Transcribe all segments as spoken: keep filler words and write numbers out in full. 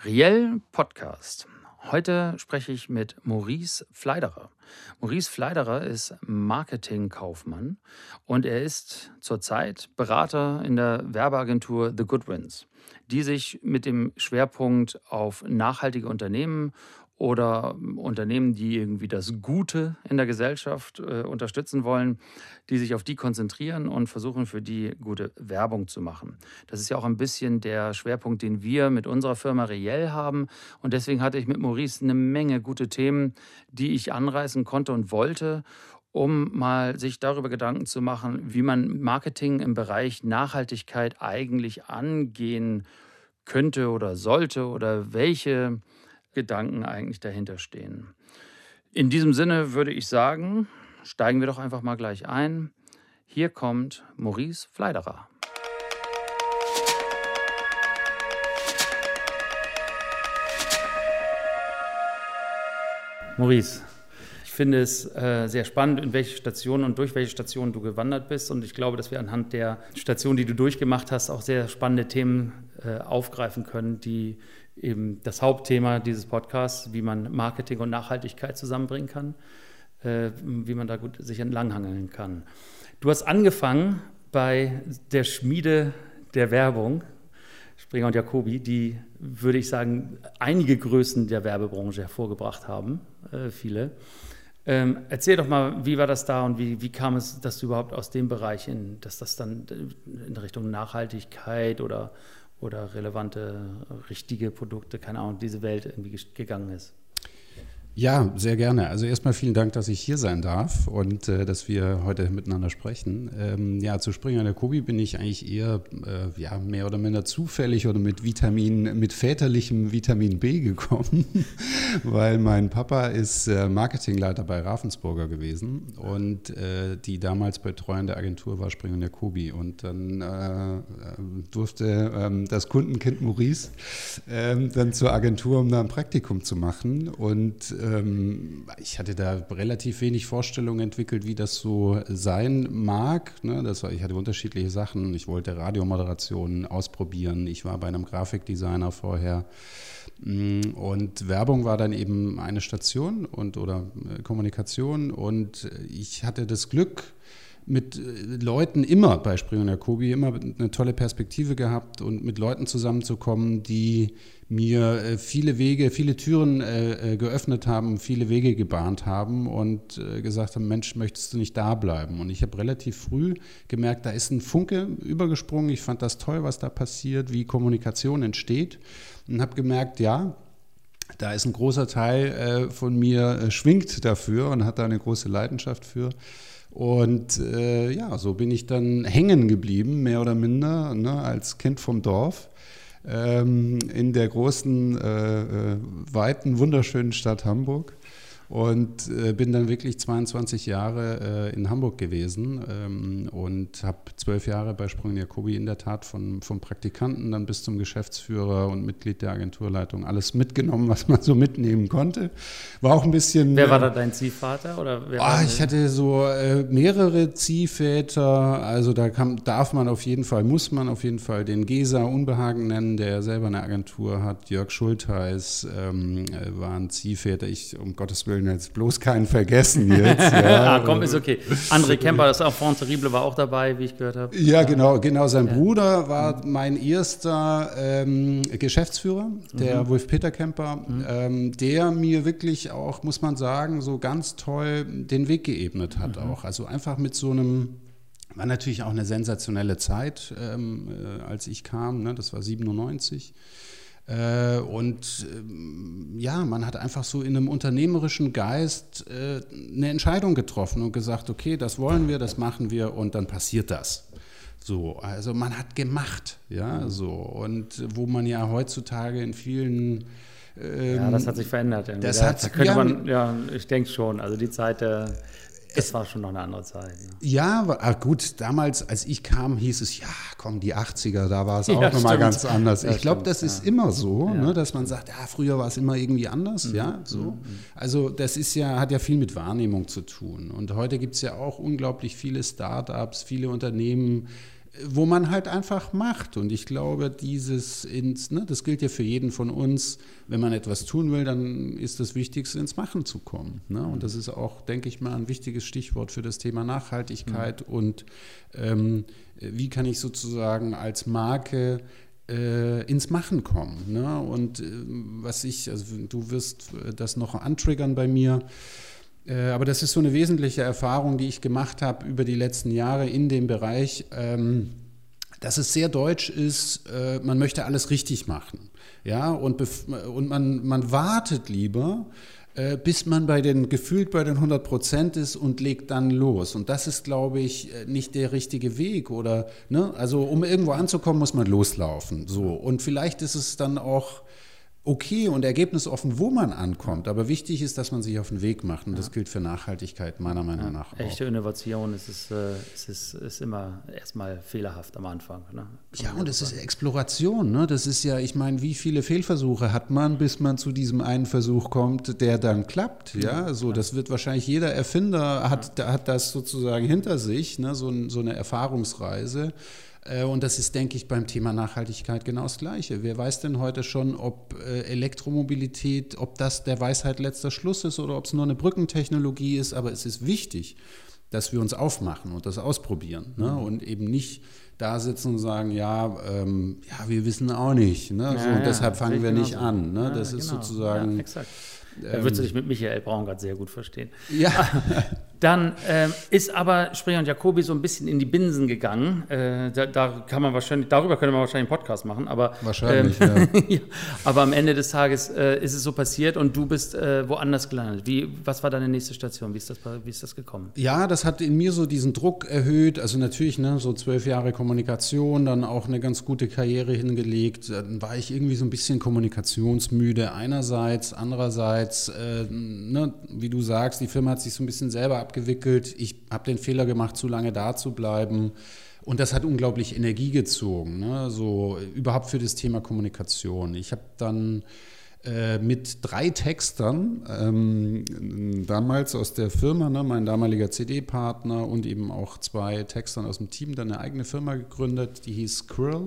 Riel Podcast. Heute spreche ich mit Maurice Pfleiderer. Maurice Pfleiderer ist Marketingkaufmann und er ist zurzeit Berater in der Werbeagentur The Goodwins, die sich mit dem Schwerpunkt auf nachhaltige Unternehmen oder Unternehmen, die irgendwie das Gute in der Gesellschaft äh, unterstützen wollen, die sich auf die konzentrieren und versuchen, für die gute Werbung zu machen. Das ist ja auch ein bisschen der Schwerpunkt, den wir mit unserer Firma Riel haben. Und deswegen hatte ich mit Maurice eine Menge gute Themen, die ich anreißen konnte und wollte, um mal sich darüber Gedanken zu machen, wie man Marketing im Bereich Nachhaltigkeit eigentlich angehen könnte oder sollte oder welche Gedanken eigentlich dahinter stehen. In diesem Sinne würde ich sagen, steigen wir doch einfach mal gleich ein. Hier kommt Maurice Pfleiderer. Maurice, ich finde es äh, sehr spannend, in welche Stationen und durch welche Stationen du gewandert bist. Und ich glaube, dass wir anhand der Stationen, die du durchgemacht hast, auch sehr spannende Themen äh, aufgreifen können, die eben das Hauptthema dieses Podcasts, wie man Marketing und Nachhaltigkeit zusammenbringen kann, äh, wie man da gut sich entlanghangeln kann. Du hast angefangen bei der Schmiede der Werbung, Springer und Jacobi, die, würde ich sagen, einige Größen der Werbebranche hervorgebracht haben, äh, viele. Ähm, erzähl doch mal, wie war das da und wie, wie kam es, dass du überhaupt aus dem Bereich, in, dass das dann in Richtung Nachhaltigkeit oder oder relevante, richtige Produkte, keine Ahnung, diese Welt irgendwie gegangen ist? Ja, sehr gerne. Also erstmal vielen Dank, dass ich hier sein darf und äh, dass wir heute miteinander sprechen. Ähm, ja, zu Springer und Jacobi bin ich eigentlich eher äh, ja, mehr oder minder zufällig oder mit Vitamin, mit väterlichem Vitamin B gekommen, weil mein Papa ist äh, Marketingleiter bei Ravensburger gewesen und äh, die damals betreuende Agentur war Springer und Jacobi und dann äh, durfte äh, das Kundenkind Maurice äh, dann zur Agentur, um da ein Praktikum zu machen und ich hatte da relativ wenig Vorstellungen entwickelt, wie das so sein mag. Das war, ich hatte unterschiedliche Sachen. Ich wollte Radiomoderationen ausprobieren. Ich war bei einem Grafikdesigner vorher. Und Werbung war dann eben eine Station und, oder Kommunikation. Und ich hatte das Glück, mit Leuten immer bei Springer und Jacobi immer eine tolle Perspektive gehabt und mit Leuten zusammenzukommen, die mir viele Wege, viele Türen äh, geöffnet haben, viele Wege gebahnt haben und äh, gesagt haben, Mensch, möchtest du nicht da bleiben? Und ich habe relativ früh gemerkt, da ist ein Funke übergesprungen. Ich fand das toll, was da passiert, wie Kommunikation entsteht und habe gemerkt, ja, da ist ein großer Teil äh, von mir äh, schwingt dafür und hat da eine große Leidenschaft für. Und äh, ja, so bin ich dann hängen geblieben, mehr oder minder, ne, als Kind vom Dorf, ähm, in der großen, äh, weiten, wunderschönen Stadt Hamburg. Und äh, bin dann wirklich zweiundzwanzig Jahre äh, in Hamburg gewesen ähm, und habe zwölf Jahre bei Springer und Jacobi in der Tat von, vom Praktikanten dann bis zum Geschäftsführer und Mitglied der Agenturleitung alles mitgenommen, was man so mitnehmen konnte. War auch ein bisschen... Wer war da dein Ziehvater? Oder wer oh, ich hatte so äh, mehrere Ziehväter, also da kann, darf man auf jeden Fall, muss man auf jeden Fall den Gesa Unbehagen nennen, der selber eine Agentur hat. Jörg Schultheis ähm, war ein Ziehväter. Ich, um Gottes Willen, jetzt bloß keinen vergessen jetzt. Ja. ah, komm, ist okay. André Kemper, das Enfant Terrible, war auch dabei, wie ich gehört habe. Ja, genau, genau. Sein ja. Bruder war mein erster ähm, Geschäftsführer, der mhm. Wolf-Peter Kemper, mhm. ähm, der mir wirklich auch, muss man sagen, so ganz toll den Weg geebnet hat mhm. auch. Also einfach mit so einem, war natürlich auch eine sensationelle Zeit, ähm, äh, als ich kam, ne? Das war siebenundneunzig. Äh, und äh, ja, man hat einfach so in einem unternehmerischen Geist äh, eine Entscheidung getroffen und gesagt, okay, das wollen wir, das machen wir und dann passiert das. So, also man hat gemacht, ja, so. Und wo man ja heutzutage in vielen ähm, ja, das hat sich verändert. Irgendwie. Das da, hat, da könnte ja, man, ja, ich denke schon, also die Zeit der Das war schon noch eine andere Zeit. Ja, ja ah, gut, damals, als ich kam, hieß es, ja, komm, die achtziger, da war es auch ja, nochmal ganz anders. Ja, ich glaube, das stimmt, ist ja. immer so, ja. ne, dass man sagt, ja, früher war es immer irgendwie anders, mhm. ja, so. Mhm. Also das ist ja, hat ja viel mit Wahrnehmung zu tun. Und heute gibt es ja auch unglaublich viele Start-ups, viele Unternehmen, wo man halt einfach macht. Und ich glaube, dieses ins, ne, das gilt ja für jeden von uns, wenn man etwas tun will, dann ist das Wichtigste, ins Machen zu kommen. Ne? Und das ist auch, denke ich mal, ein wichtiges Stichwort für das Thema Nachhaltigkeit. Mhm. Und ähm, wie kann ich sozusagen als Marke äh, ins Machen kommen? Ne? Und äh, was ich, also du wirst das noch antriggern bei mir, aber das ist so eine wesentliche Erfahrung, die ich gemacht habe über die letzten Jahre in dem Bereich, dass es sehr deutsch ist, man möchte alles richtig machen. Ja, und, bef- und man, man wartet lieber, bis man bei den, gefühlt bei den hundert Prozent ist und legt dann los. Und das ist, glaube ich, nicht der richtige Weg. Oder, ne? Also um irgendwo anzukommen, muss man loslaufen. So. Und vielleicht ist es dann auch okay und ergebnisoffen, wo man ankommt. Aber wichtig ist, dass man sich auf den Weg macht. Und das gilt für Nachhaltigkeit meiner Meinung ja, nach auch. Echte Innovation ist, ist, ist, ist, ist immer erstmal fehlerhaft am Anfang. Ne? Ja, und es ist Exploration. Ne? Das ist ja, ich meine, wie viele Fehlversuche hat man, bis man zu diesem einen Versuch kommt, der dann klappt. Ja, ja so, ja. Das wird wahrscheinlich jeder Erfinder hat, ja. hat das sozusagen hinter sich, ne? so, so eine Erfahrungsreise. Und das ist, denke ich, beim Thema Nachhaltigkeit genau das Gleiche. Wer weiß denn heute schon, ob Elektromobilität, ob das der Weisheit letzter Schluss ist oder ob es nur eine Brückentechnologie ist. Aber es ist wichtig, dass wir uns aufmachen und das ausprobieren. Ne? Mhm. Und eben nicht da sitzen und sagen, ja, ähm, ja wir wissen auch nicht. Ne? So, ja, und deshalb fangen wir nicht so. an. Ne? Ja, das ist genau. sozusagen... Ja, exakt. Da würdest du dich mit Michael Braungart sehr gut verstehen. Ja. Dann ähm, ist aber Springer und Jacobi so ein bisschen in die Binsen gegangen. Äh, da, da kann man wahrscheinlich, darüber könnte man wahrscheinlich einen Podcast machen. Aber, wahrscheinlich, ähm, ja. ja. Aber am Ende des Tages äh, ist es so passiert und du bist äh, woanders gelandet. Wie, was war deine nächste Station? Wie ist das, wie ist das gekommen? Ja, das hat in mir so diesen Druck erhöht. Also natürlich, ne, so zwölf Jahre Kommunikation, dann auch eine ganz gute Karriere hingelegt. Dann war ich irgendwie so ein bisschen kommunikationsmüde einerseits, andererseits Äh, ne, wie du sagst, die Firma hat sich so ein bisschen selber abgewickelt. Ich habe den Fehler gemacht, zu lange da zu bleiben. Und das hat unglaublich Energie gezogen, ne? So überhaupt für das Thema Kommunikation. Ich habe dann äh, mit drei Textern, ähm, damals aus der Firma, ne, mein damaliger C D-Partner und eben auch zwei Textern aus dem Team, dann eine eigene Firma gegründet, die hieß Squirrel,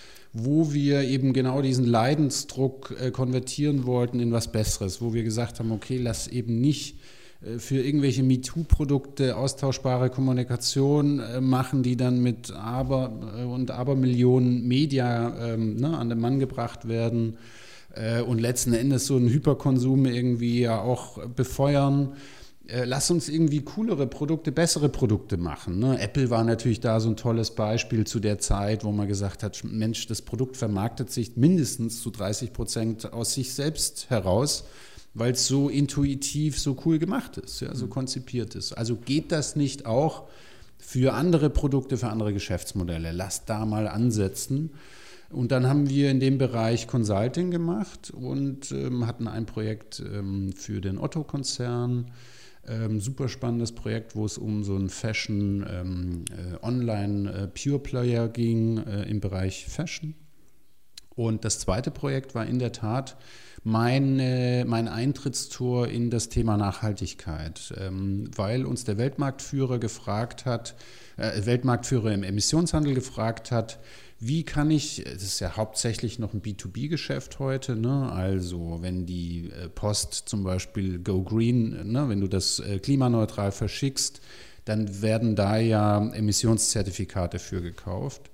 wo wir eben genau diesen Leidensdruck äh, konvertieren wollten in was Besseres, wo wir gesagt haben, okay, lass eben nicht äh, für irgendwelche MeToo-Produkte austauschbare Kommunikation äh, machen, die dann mit Aber äh, und Abermillionen Media ähm, ne, an den Mann gebracht werden äh, und letzten Endes so einen Hyperkonsum irgendwie ja auch befeuern. Lass uns irgendwie coolere Produkte, bessere Produkte machen. Ne? Apple war natürlich da so ein tolles Beispiel zu der Zeit, wo man gesagt hat, Mensch, das Produkt vermarktet sich mindestens zu dreißig Prozent aus sich selbst heraus, weil es so intuitiv, so cool gemacht ist, ja, so konzipiert ist. Also geht das nicht auch für andere Produkte, für andere Geschäftsmodelle? Lass da mal ansetzen. Und dann haben wir in dem Bereich Consulting gemacht und ähm, hatten ein Projekt ähm, für den Otto-Konzern. Ähm, super spannendes Projekt, wo es um so einen Fashion ähm, äh, Online äh, Pure Player ging äh, im Bereich Fashion. Und das zweite Projekt war in der Tat mein, äh, mein Eintrittstor in das Thema Nachhaltigkeit, ähm, weil uns der Weltmarktführer gefragt hat, äh, Weltmarktführer im Emissionshandel gefragt hat, wie kann ich, das ist ja hauptsächlich noch ein B zwei B-Geschäft heute, ne? Also wenn die Post zum Beispiel Go Green, ne? Wenn du das klimaneutral verschickst, dann werden da ja Emissionszertifikate für gekauft.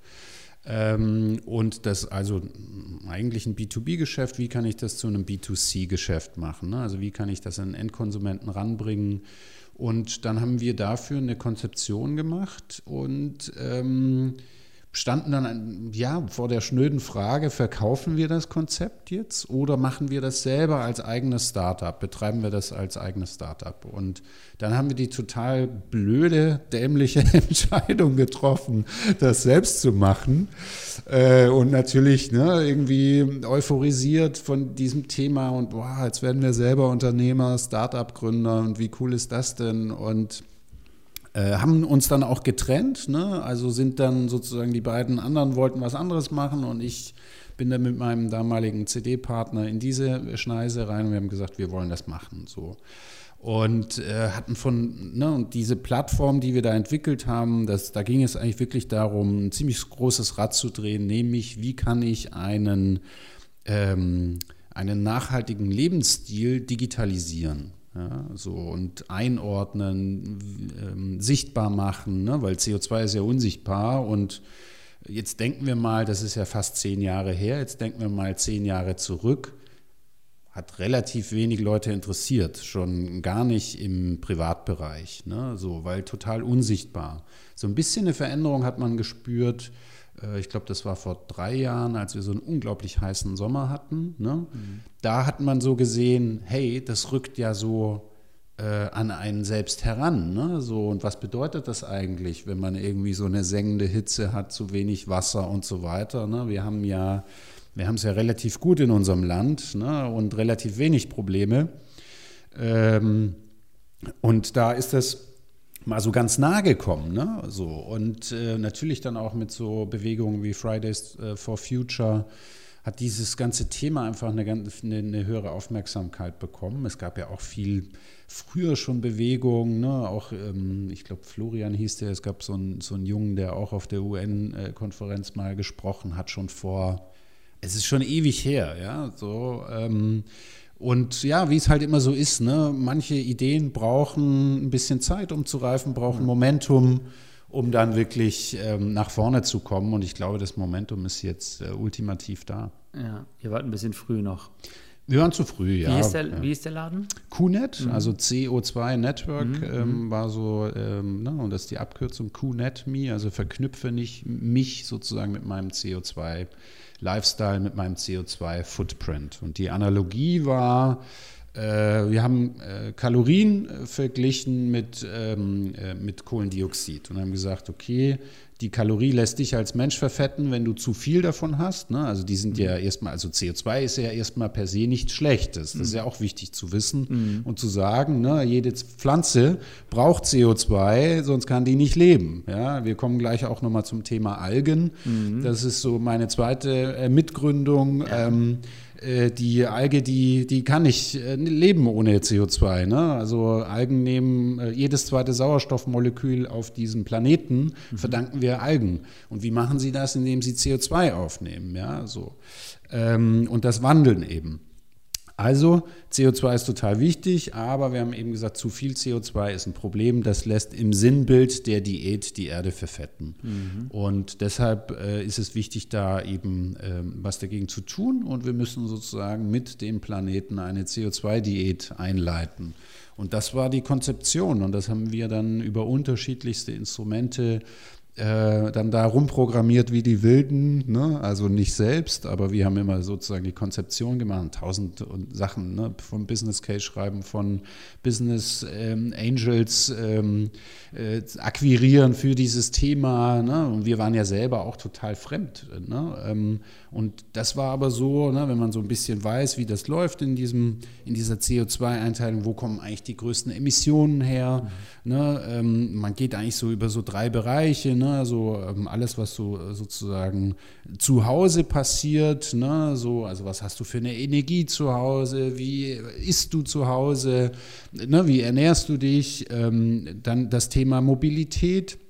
Ähm, und das also eigentlich ein B zwei B-Geschäft, wie kann ich das zu einem B zwei C-Geschäft machen? Ne? Also wie kann ich das an Endkonsumenten ranbringen? Und dann haben wir dafür eine Konzeption gemacht und ähm, standen dann ja vor der schnöden Frage, verkaufen wir das Konzept jetzt oder machen wir das selber als eigenes Startup, betreiben wir das als eigenes Startup? Und dann haben wir die total blöde, dämliche Entscheidung getroffen, das selbst zu machen äh, und natürlich ne, irgendwie euphorisiert von diesem Thema und boah, jetzt werden wir selber Unternehmer, Startup-Gründer und wie cool ist das denn? Und Äh, haben uns dann auch getrennt, ne? Also sind dann sozusagen die beiden anderen wollten was anderes machen und ich bin dann mit meinem damaligen C D-Partner in diese Schneise rein und wir haben gesagt, wir wollen das machen. So. Und äh, hatten von, ne, und diese Plattform, die wir da entwickelt haben, das, da ging es eigentlich wirklich darum, ein ziemlich großes Rad zu drehen, nämlich wie kann ich einen, ähm, einen nachhaltigen Lebensstil digitalisieren. Ja, so und einordnen, ähm, sichtbar machen, ne, weil C O zwei ist ja unsichtbar und jetzt denken wir mal, das ist ja fast zehn Jahre her, jetzt denken wir mal zehn Jahre zurück. Hat relativ wenig Leute interessiert, schon gar nicht im Privatbereich, ne? So, weil total unsichtbar. So ein bisschen eine Veränderung hat man gespürt, äh, ich glaube, das war vor drei Jahren, als wir so einen unglaublich heißen Sommer hatten, ne? Mhm. Da hat man so gesehen, hey, das rückt ja so äh, an einen selbst heran, ne? So, und was bedeutet das eigentlich, wenn man irgendwie so eine sengende Hitze hat, zu wenig Wasser und so weiter, ne? Wir haben ja Wir haben es ja relativ gut in unserem Land, ne, und relativ wenig Probleme. Ähm, und da ist das mal so ganz nahe gekommen. Ne, so. Und äh, natürlich dann auch mit so Bewegungen wie Fridays for Future hat dieses ganze Thema einfach eine, eine, eine höhere Aufmerksamkeit bekommen. Es gab ja auch viel früher schon Bewegungen, ne? Auch, ähm, ich glaube, Florian hieß der, es gab so einen, so einen Jungen, der auch auf der U N-Konferenz mal gesprochen hat, schon vor... Es ist schon ewig her, ja, so, ähm, und ja, wie es halt immer so ist, ne, manche Ideen brauchen ein bisschen Zeit, um zu reifen, brauchen Momentum, um dann wirklich ähm, nach vorne zu kommen und ich glaube, das Momentum ist jetzt äh, ultimativ da. Ja, ihr wart ein bisschen früh noch. Wir waren zu früh, ja. Wie ist der, ja. wie ist der Laden? Q net, mhm. also C O zwei Network, mhm. ähm, war so, ähm, ne, und das ist die Abkürzung Q net Me, also verknüpfe nicht mich sozusagen mit meinem C O zwei Lifestyle, mit meinem C O zwei Footprint. Und die Analogie war, äh, wir haben äh, Kalorien äh, verglichen mit, ähm, äh, mit Kohlendioxid und haben gesagt, okay, die Kalorie lässt dich als Mensch verfetten, wenn du zu viel davon hast. Ne? Also die sind mhm. ja erstmal, also C O zwei ist ja erstmal per se nichts Schlechtes. Das mhm. ist ja auch wichtig zu wissen mhm. und zu sagen, ne, jede Pflanze braucht C O zwei, sonst kann die nicht leben. Ja? Wir kommen gleich auch nochmal zum Thema Algen. Mhm. Das ist so meine zweite äh, Mitgründung. Ja. Ähm, Die Alge, die, die kann nicht leben ohne C O zwei. Ne? Also Algen nehmen jedes zweite Sauerstoffmolekül auf diesem Planeten, mhm. verdanken wir Algen. Und wie machen sie das? Indem sie C O zwei aufnehmen. Ja? So. Und das wandeln eben. Also C O zwei ist total wichtig, aber wir haben eben gesagt, zu viel C O zwei ist ein Problem. Das lässt im Sinnbild der Diät die Erde verfetten. Mhm. Und deshalb äh, ist es wichtig, da eben äh, was dagegen zu tun. Und wir müssen sozusagen mit dem Planeten eine C O zwei Diät einleiten. Und das war die Konzeption. Und das haben wir dann über unterschiedlichste Instrumente Äh, dann da rumprogrammiert wie die Wilden, ne? Also nicht selbst, aber wir haben immer sozusagen die Konzeption gemacht, tausend Sachen, ne? Vom Business Case schreiben, von Business ähm, Angels ähm, äh, akquirieren für dieses Thema, ne? Und wir waren ja selber auch total fremd, ne? Ähm, und das war aber so, ne, wenn man so ein bisschen weiß, wie das läuft in diesem, in dieser C O zwei Einteilung, wo kommen eigentlich die größten Emissionen her, mhm. ne? Ähm, man geht eigentlich so über so drei Bereiche, ne? Also ähm, alles, was so sozusagen zu Hause passiert, ne? So, also was hast du für eine Energie zu Hause, wie isst du zu Hause, ne? Wie ernährst du dich, ähm, dann das Thema Mobilität,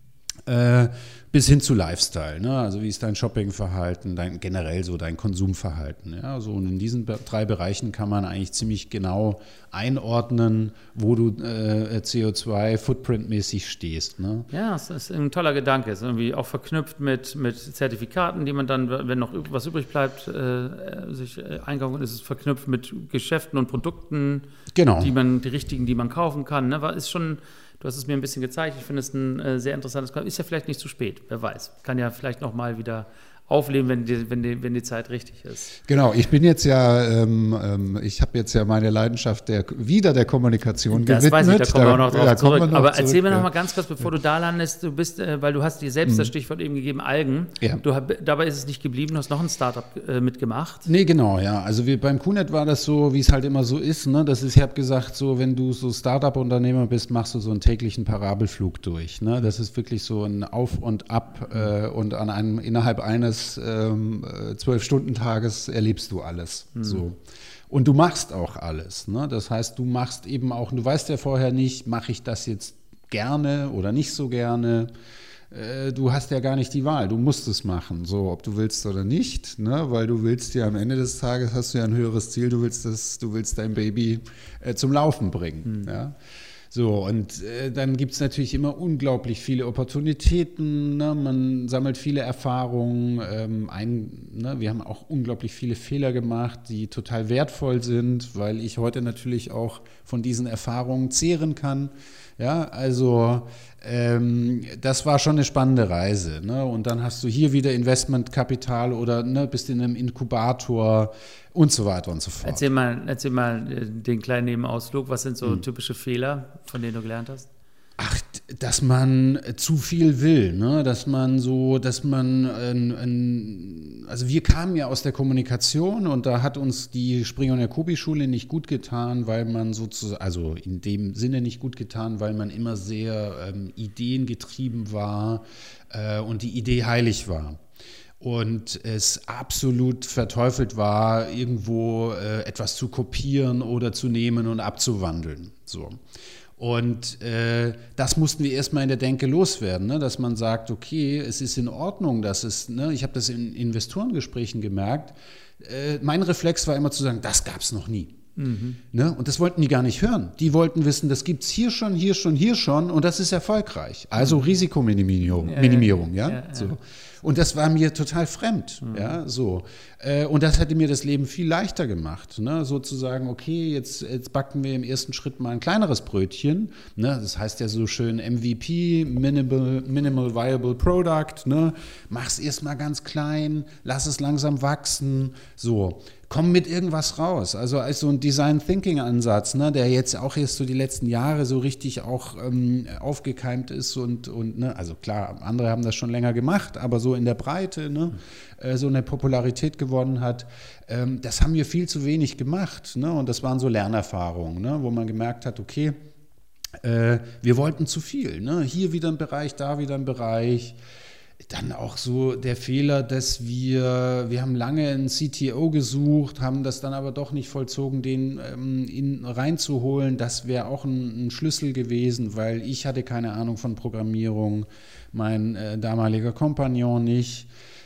äh, bis hin zu Lifestyle, ne? Also wie ist dein Shoppingverhalten, dein, generell so dein Konsumverhalten. Ja? So, und in diesen be- drei Bereichen kann man eigentlich ziemlich genau einordnen, wo du äh, C O zwei Footprint-mäßig stehst. Ne? Ja, das ist ein toller Gedanke. Es ist irgendwie auch verknüpft mit, mit Zertifikaten, die man dann, wenn noch was übrig bleibt, äh, sich äh, einkaufen kann. Es ist verknüpft mit Geschäften und Produkten, genau. die man, die richtigen, die man kaufen kann. Ne? War, ist schon... Du hast es mir ein bisschen gezeigt. Ich finde es ein äh, sehr interessantes Konzept. Ist ja vielleicht nicht zu spät, wer weiß. Kann ja vielleicht noch mal wieder aufleben, wenn die, wenn die, wenn die Zeit richtig ist. Genau, ich bin jetzt ja, ähm, ich habe jetzt ja meine Leidenschaft der, wieder der Kommunikation das gewidmet. Das weiß ich, da kommen wir auch noch drauf da zurück. Noch Aber zurück, erzähl mir ja. noch mal ganz kurz, bevor du da landest, du bist, äh, weil du hast dir selbst mhm. das Stichwort eben gegeben, Algen. Ja. Du, dabei ist es nicht geblieben, du hast noch ein Startup äh, mitgemacht. Nee, genau, ja. Also wir, beim Q net war das so, wie es halt immer so ist. Ne? Das ist, ich habe gesagt, so wenn du so Startup-Unternehmer bist, machst du so einen täglichen Parabelflug durch. Ne? Das ist wirklich so ein Auf und Ab äh, und an einem, innerhalb eines eines ähm, zwölf-Stunden-Tages erlebst du alles. Mhm. So. Und du machst auch alles. Ne? Das heißt, du machst eben auch, du weißt ja vorher nicht, mache ich das jetzt gerne oder nicht so gerne. Äh, du hast ja gar nicht die Wahl, du musst es machen, so ob du willst oder nicht, ne? Weil du willst ja am Ende des Tages, hast du ja ein höheres Ziel, du willst, das, du willst dein Baby äh, zum Laufen bringen. Mhm. Ja? So, und äh, dann gibt es natürlich immer unglaublich viele Opportunitäten, ne? Man sammelt viele Erfahrungen, ähm, ein, ne? Wir haben auch unglaublich viele Fehler gemacht, die total wertvoll sind, weil ich heute natürlich auch von diesen Erfahrungen zehren kann. Ja, also ähm, das war schon eine spannende Reise. Ne? Und dann hast du hier wieder Investmentkapital oder ne, bist in einem Inkubator und so weiter und so fort. Erzähl mal, erzähl mal den kleinen Nebenausflug. Was sind so hm. typische Fehler, von denen du gelernt hast? Ach, dass man zu viel will, ne? Dass man so, dass man, ein, ein, also wir kamen ja aus der Kommunikation und da hat uns die Springer und Jacobi-Schule nicht gut getan, weil man sozusagen, also in dem Sinne nicht gut getan, weil man immer sehr ähm, ideengetrieben war äh, und die Idee heilig war. Und es absolut verteufelt war, irgendwo äh, etwas zu kopieren oder zu nehmen und abzuwandeln, so. Und äh, das mussten wir erstmal in der Denke loswerden, ne? Dass man sagt, okay, es ist in Ordnung, dass es, ne? Ich habe das in Investorengesprächen gemerkt, äh, mein Reflex war immer zu sagen, das gab es noch nie. Mhm. Ne? Und das wollten die gar nicht hören. Die wollten wissen, das gibt es hier schon, hier schon, hier schon und das ist erfolgreich. Also mhm. Risikominimierung, ja, Minimierung, ja. ja? ja. So. Und das war mir total fremd, mhm. ja, so. Äh, und das hätte mir das Leben viel leichter gemacht, ne, sozusagen, okay, jetzt, jetzt backen wir im ersten Schritt mal ein kleineres Brötchen, ne, das heißt ja so schön M V P, Minimal, Minimal Viable Product, ne, mach's erst mal ganz klein, lass es langsam wachsen, so. Komm mit irgendwas raus, also als so ein Design-Thinking-Ansatz, ne, der jetzt auch erst so die letzten Jahre so richtig auch ähm, aufgekeimt ist und, und ne, also klar, andere haben das schon länger gemacht, aber so in der Breite, ne, äh, so eine Popularität gewonnen hat, ähm, das haben wir viel zu wenig gemacht, ne, und das waren so Lernerfahrungen, ne, wo man gemerkt hat, okay, äh, wir wollten zu viel, ne, hier wieder ein Bereich, da wieder ein Bereich. Dann auch so der Fehler, dass wir, wir haben lange einen C T O gesucht, haben das dann aber doch nicht vollzogen, den ähm, in, reinzuholen. Das wäre auch ein, ein Schlüssel gewesen, weil ich hatte keine Ahnung von Programmierung, mein äh, damaliger Kompagnon nicht.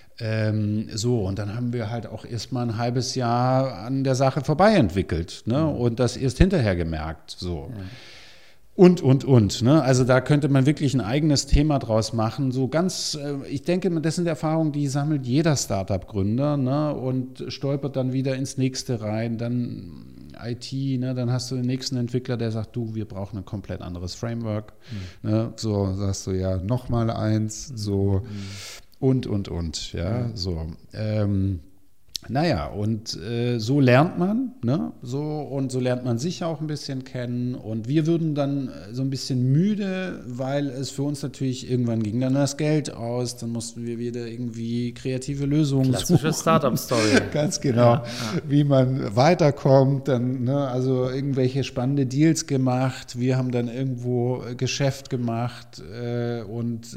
Ähm, so, und dann haben wir halt auch erst mal ein halbes Jahr an der Sache vorbei entwickelt, ne? Und das erst hinterher gemerkt. So. Ja. Und, und, und. Ne? Also da könnte man wirklich ein eigenes Thema draus machen. So ganz, äh, ich denke, das sind Erfahrungen, die sammelt jeder Startup-Gründer, ne? Und stolpert dann wieder ins nächste rein. Dann I T, ne? Dann hast du den nächsten Entwickler, der sagt, du, wir brauchen ein komplett anderes Framework. Mhm. Ne? So sagst du, ja, nochmal eins. Mhm. So. Mhm. Und, und, und. Ja, mhm. so. Ähm, Naja, und äh, so lernt man, ne? So, und so lernt man sich auch ein bisschen kennen. Und wir würden dann so ein bisschen müde, weil es für uns natürlich irgendwann ging dann das Geld aus, dann mussten wir wieder irgendwie kreative Lösungen Klassische suchen. Startup-Story. Ganz genau, ja, ja. Wie man weiterkommt, dann, ne? Also irgendwelche spannende Deals gemacht. Wir haben dann irgendwo Geschäft gemacht äh, und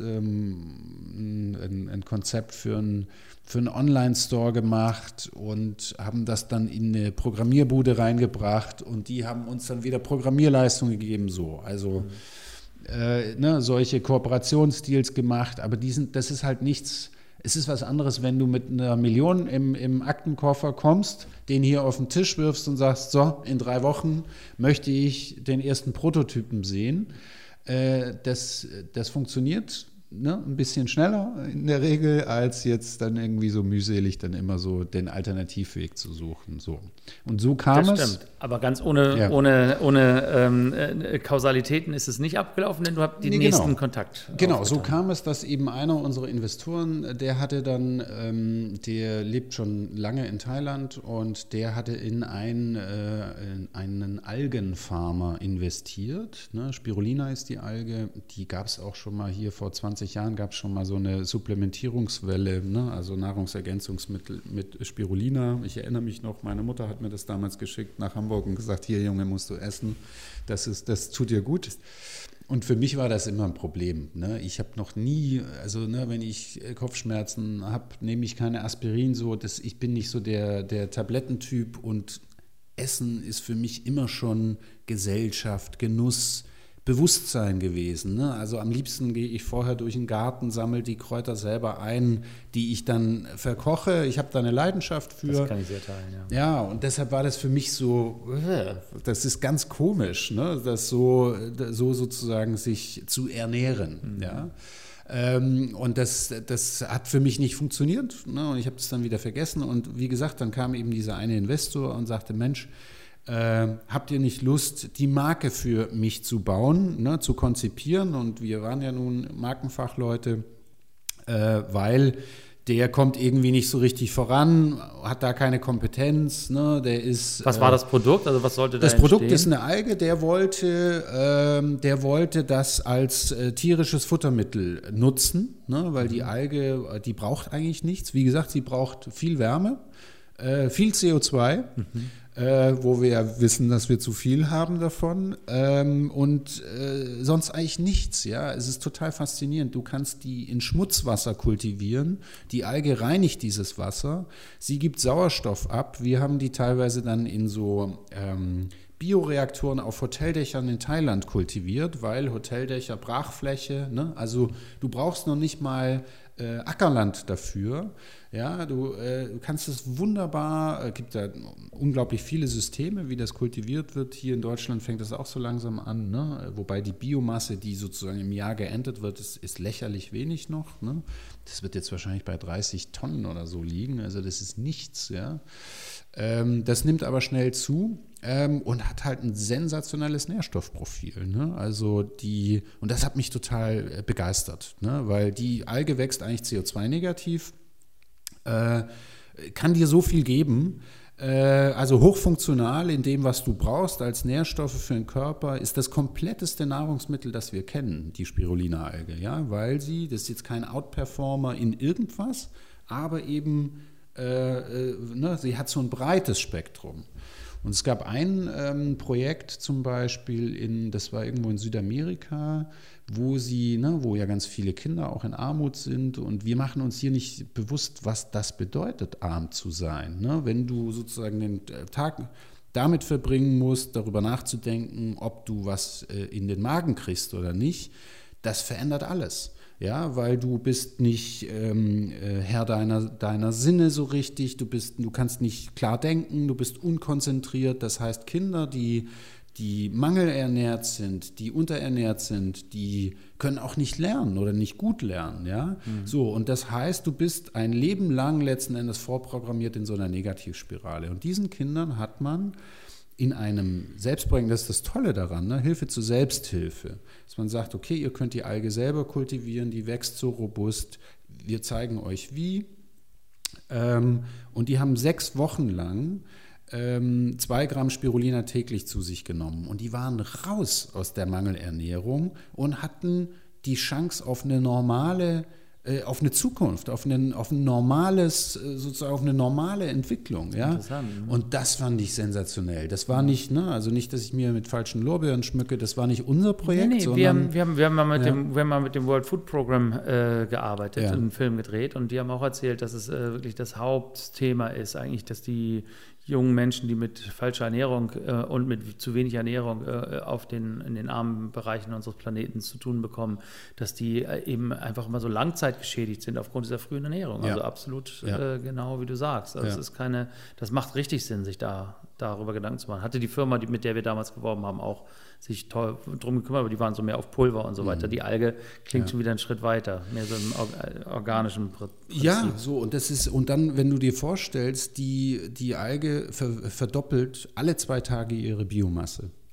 ähm, ein, ein Konzept für ein für einen Online-Store gemacht und haben das dann in eine Programmierbude reingebracht und die haben uns dann wieder Programmierleistungen gegeben, so. Also mhm. äh, ne, solche Kooperationsdeals gemacht, aber die sind, das ist halt nichts, es ist was anderes, wenn du mit einer Million im, im Aktenkoffer kommst, den hier auf den Tisch wirfst und sagst, so, in drei Wochen möchte ich den ersten Prototypen sehen. Äh, das, das funktioniert Ne, ein bisschen schneller in der Regel, als jetzt dann irgendwie so mühselig dann immer so den Alternativweg zu suchen. So. Und so kam das es. Das stimmt, aber ganz ohne, ja. ohne, ohne ähm, äh, Kausalitäten ist es nicht abgelaufen, denn du hast den nee, nächsten genau. Kontakt Genau, aufgetan. So kam es, dass eben einer unserer Investoren, der hatte dann, ähm, der lebt schon lange in Thailand und der hatte in, ein, äh, in einen Algenfarmer investiert. Ne? Spirulina ist die Alge, die gab es auch schon mal hier vor zwanzig zwanzig Jahren gab es schon mal so eine Supplementierungswelle, ne? Also Nahrungsergänzungsmittel mit Spirulina. Ich erinnere mich noch, meine Mutter hat mir das damals geschickt nach Hamburg und gesagt, hier Junge, musst du essen, das, ist, das tut dir gut. Und für mich war das immer ein Problem. Ne? Ich habe noch nie, also ne, wenn ich Kopfschmerzen habe, nehme ich keine Aspirin. So, das, ich bin nicht so der, der Tablettentyp und Essen ist für mich immer schon Gesellschaft, Genuss, Bewusstsein gewesen. Ne? Also am liebsten gehe ich vorher durch den Garten, sammle die Kräuter selber ein, die ich dann verkoche. Ich habe da eine Leidenschaft für. Das kann ich sehr teilen, ja. Ja, und deshalb war das für mich so, das ist ganz komisch, ne? Das so, so sozusagen sich zu ernähren. Mhm. Ja? Ähm, und das, das hat für mich nicht funktioniert. Ne? Und ich habe das dann wieder vergessen. Und wie gesagt, dann kam eben dieser eine Investor und sagte, Mensch, Äh, habt ihr nicht Lust, die Marke für mich zu bauen, ne, zu konzipieren? Und wir waren ja nun Markenfachleute, äh, weil der kommt irgendwie nicht so richtig voran, hat da keine Kompetenz. Ne, der ist, was war das Produkt? Also was sollte da Das entstehen? Produkt ist eine Alge, der wollte, äh, der wollte das als äh, tierisches Futtermittel nutzen, ne, weil die Alge, die braucht eigentlich nichts. Wie gesagt, sie braucht viel Wärme, äh, viel C O zwei. Mhm. Äh, wo wir ja wissen, dass wir zu viel haben davon ähm, und äh, sonst eigentlich nichts. Ja, es ist total faszinierend. Du kannst die in Schmutzwasser kultivieren. Die Alge reinigt dieses Wasser. Sie gibt Sauerstoff ab. Wir haben die teilweise dann in so ähm, Bioreaktoren auf Hoteldächern in Thailand kultiviert, weil Hoteldächer, Brachfläche, ne? Also du brauchst noch nicht mal äh, Ackerland dafür. Ja, du, äh, du kannst es wunderbar, es äh, gibt da unglaublich viele Systeme, wie das kultiviert wird. Hier in Deutschland fängt das auch so langsam an, ne? Wobei die Biomasse, die sozusagen im Jahr geerntet wird, ist, ist lächerlich wenig noch. Ne? Das wird jetzt wahrscheinlich bei dreißig Tonnen oder so liegen, also das ist nichts. Ja? Ähm, das nimmt aber schnell zu. Ähm, und hat halt ein sensationelles Nährstoffprofil. Ne? Also die, und das hat mich total äh, begeistert, ne? Weil die Alge wächst eigentlich C O zwei negativ, äh, kann dir so viel geben, äh, also hochfunktional in dem, was du brauchst als Nährstoffe für den Körper, ist das kompletteste Nahrungsmittel, das wir kennen, die Spirulina-Alge, ja? Weil sie, das ist jetzt kein Outperformer in irgendwas, aber eben, äh, äh, ne? Sie hat so ein breites Spektrum. Und es gab ein ähm, Projekt zum Beispiel, in, das war irgendwo in Südamerika, wo sie, ne, wo ja ganz viele Kinder auch in Armut sind. Und wir machen uns hier nicht bewusst, was das bedeutet, arm zu sein. Ne? Wenn du sozusagen den Tag damit verbringen musst, darüber nachzudenken, ob du was äh, in den Magen kriegst oder nicht, das verändert alles. Ja, weil du bist nicht ähm, Herr deiner, deiner Sinne so richtig, du, bist, du kannst nicht klar denken, du bist unkonzentriert. Das heißt, Kinder, die, die mangelernährt sind, die unterernährt sind, die können auch nicht lernen oder nicht gut lernen. Ja? Mhm. So, und das heißt, du bist ein Leben lang letzten Endes vorprogrammiert in so einer Negativspirale. Und diesen Kindern hat man in einem Selbstprojekt, das ist das Tolle daran, ne? Hilfe zur Selbsthilfe, dass man sagt, okay, ihr könnt die Alge selber kultivieren, die wächst so robust, wir zeigen euch wie. Ähm, und die haben sechs Wochen lang ähm, zwei Gramm Spirulina täglich zu sich genommen. Und die waren raus aus der Mangelernährung und hatten die Chance auf eine normale auf eine Zukunft, auf, einen, auf ein normales, sozusagen auf eine normale Entwicklung. Ja? Interessant. Ne? Und das fand ich sensationell. Das war nicht, ne, also nicht, dass ich mir mit falschen Lorbeeren schmücke, das war nicht unser Projekt. Nee, nee, sondern, wir, haben, wir, haben, wir, haben mal mit ja. dem, wir haben mal mit dem World Food Program äh, gearbeitet, ja. einen Film gedreht und die haben auch erzählt, dass es äh, wirklich das Hauptthema ist, eigentlich, dass die jungen Menschen, die mit falscher Ernährung äh, und mit zu wenig Ernährung äh, auf den, in den armen Bereichen unseres Planeten zu tun bekommen, dass die äh, eben einfach immer so langzeitgeschädigt sind aufgrund dieser frühen Ernährung. Ja. Also absolut ja. äh, genau, wie du sagst. Also ja. es ist keine, das macht richtig Sinn, sich da darüber Gedanken zu machen. Hatte die Firma, die, mit der wir damals geworben haben, auch sich toll drum gekümmert, aber die waren so mehr auf Pulver und so weiter. Mhm. Die Alge klingt ja. schon wieder einen Schritt weiter, mehr so im organischen Prinzip. Ja, so und das ist, und dann, wenn du dir vorstellst, die, die Alge ver, verdoppelt alle zwei Tage ihre Biomasse.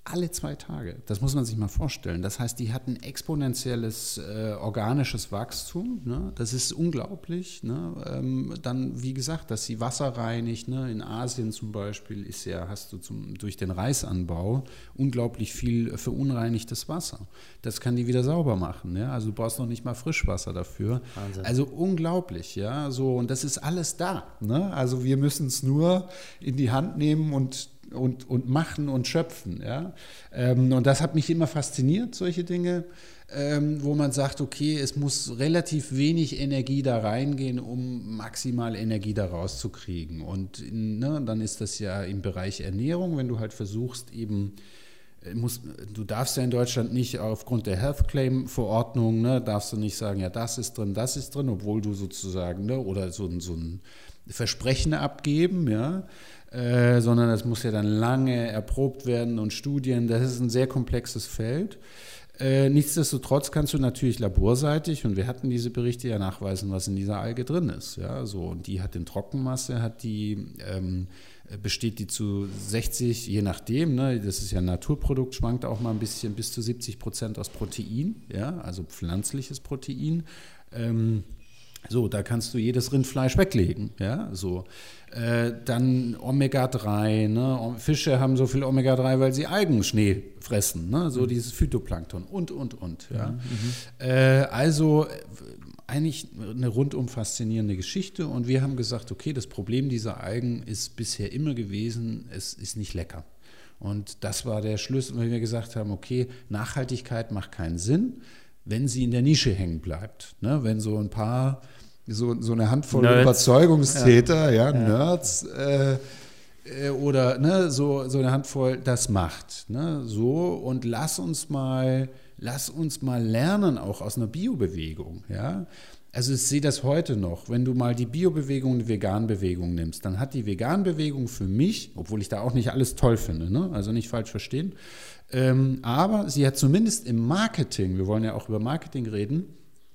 alle zwei Tage. Das muss man sich mal vorstellen. Das heißt, die hatten exponentielles äh, organisches Wachstum. Ne? Das ist unglaublich. Ne? Ähm, dann, wie gesagt, dass sie Wasser reinigt. Ne? In Asien zum Beispiel ist ja, hast du zum, durch den Reisanbau unglaublich viel verunreinigtes Wasser. Das kann die wieder sauber machen. Ja? Also du brauchst noch nicht mal Frischwasser dafür. Wahnsinn. Also unglaublich. Ja? So, und das ist alles da. Ne? Also wir müssen es nur in die Hand nehmen und Und, und machen und schöpfen. Ja? Ähm, und das hat mich immer fasziniert, solche Dinge, ähm, wo man sagt, okay, es muss relativ wenig Energie da reingehen, um maximal Energie da rauszukriegen. Und ne, dann ist das ja im Bereich Ernährung, wenn du halt versuchst, eben, muss, du darfst ja in Deutschland nicht aufgrund der Health Claim Verordnung, ne, darfst du nicht sagen, ja, das ist drin, das ist drin, obwohl du sozusagen, ne, oder so, so ein Versprechen abgeben, ja, Äh, sondern das muss ja dann lange erprobt werden und Studien, das ist ein sehr komplexes Feld. Äh, nichtsdestotrotz kannst du natürlich laborseitig, und wir hatten diese Berichte ja, nachweisen, was in dieser Alge drin ist. Ja, so, und die hat in Trockenmasse, hat die, ähm, besteht die zu sechzig, je nachdem, ne, das ist ja ein Naturprodukt, schwankt auch mal ein bisschen bis zu siebzig Prozent aus Protein, ja, also pflanzliches Protein. Ähm, So, da kannst du jedes Rindfleisch weglegen, ja, so. Äh, dann Omega drei, ne? Fische haben so viel Omega drei, weil sie Algenschnee fressen, ne? So mhm. dieses Phytoplankton und, und, und, ja. Mhm. Äh, also eigentlich eine rundum faszinierende Geschichte, und wir haben gesagt, okay, das Problem dieser Algen ist bisher immer gewesen, es ist nicht lecker. Und das war der Schlüssel, weil wir gesagt haben, okay, Nachhaltigkeit macht keinen Sinn, wenn sie in der Nische hängen bleibt. Ne? Wenn so ein paar, so, so eine Handvoll Nerds. Überzeugungstäter, ja, ja, ja. Nerds äh, äh, oder ne, so, so eine Handvoll das macht. Ne? So, und lass uns mal, lass uns mal lernen, auch aus einer Biobewegung. Ja? Also ich sehe das heute noch, wenn du mal die Biobewegung und die Veganbewegung nimmst, dann hat die Veganbewegung für mich, obwohl ich da auch nicht alles toll finde, ne? Also nicht falsch verstehen, ähm, aber sie hat zumindest im Marketing, wir wollen ja auch über Marketing reden,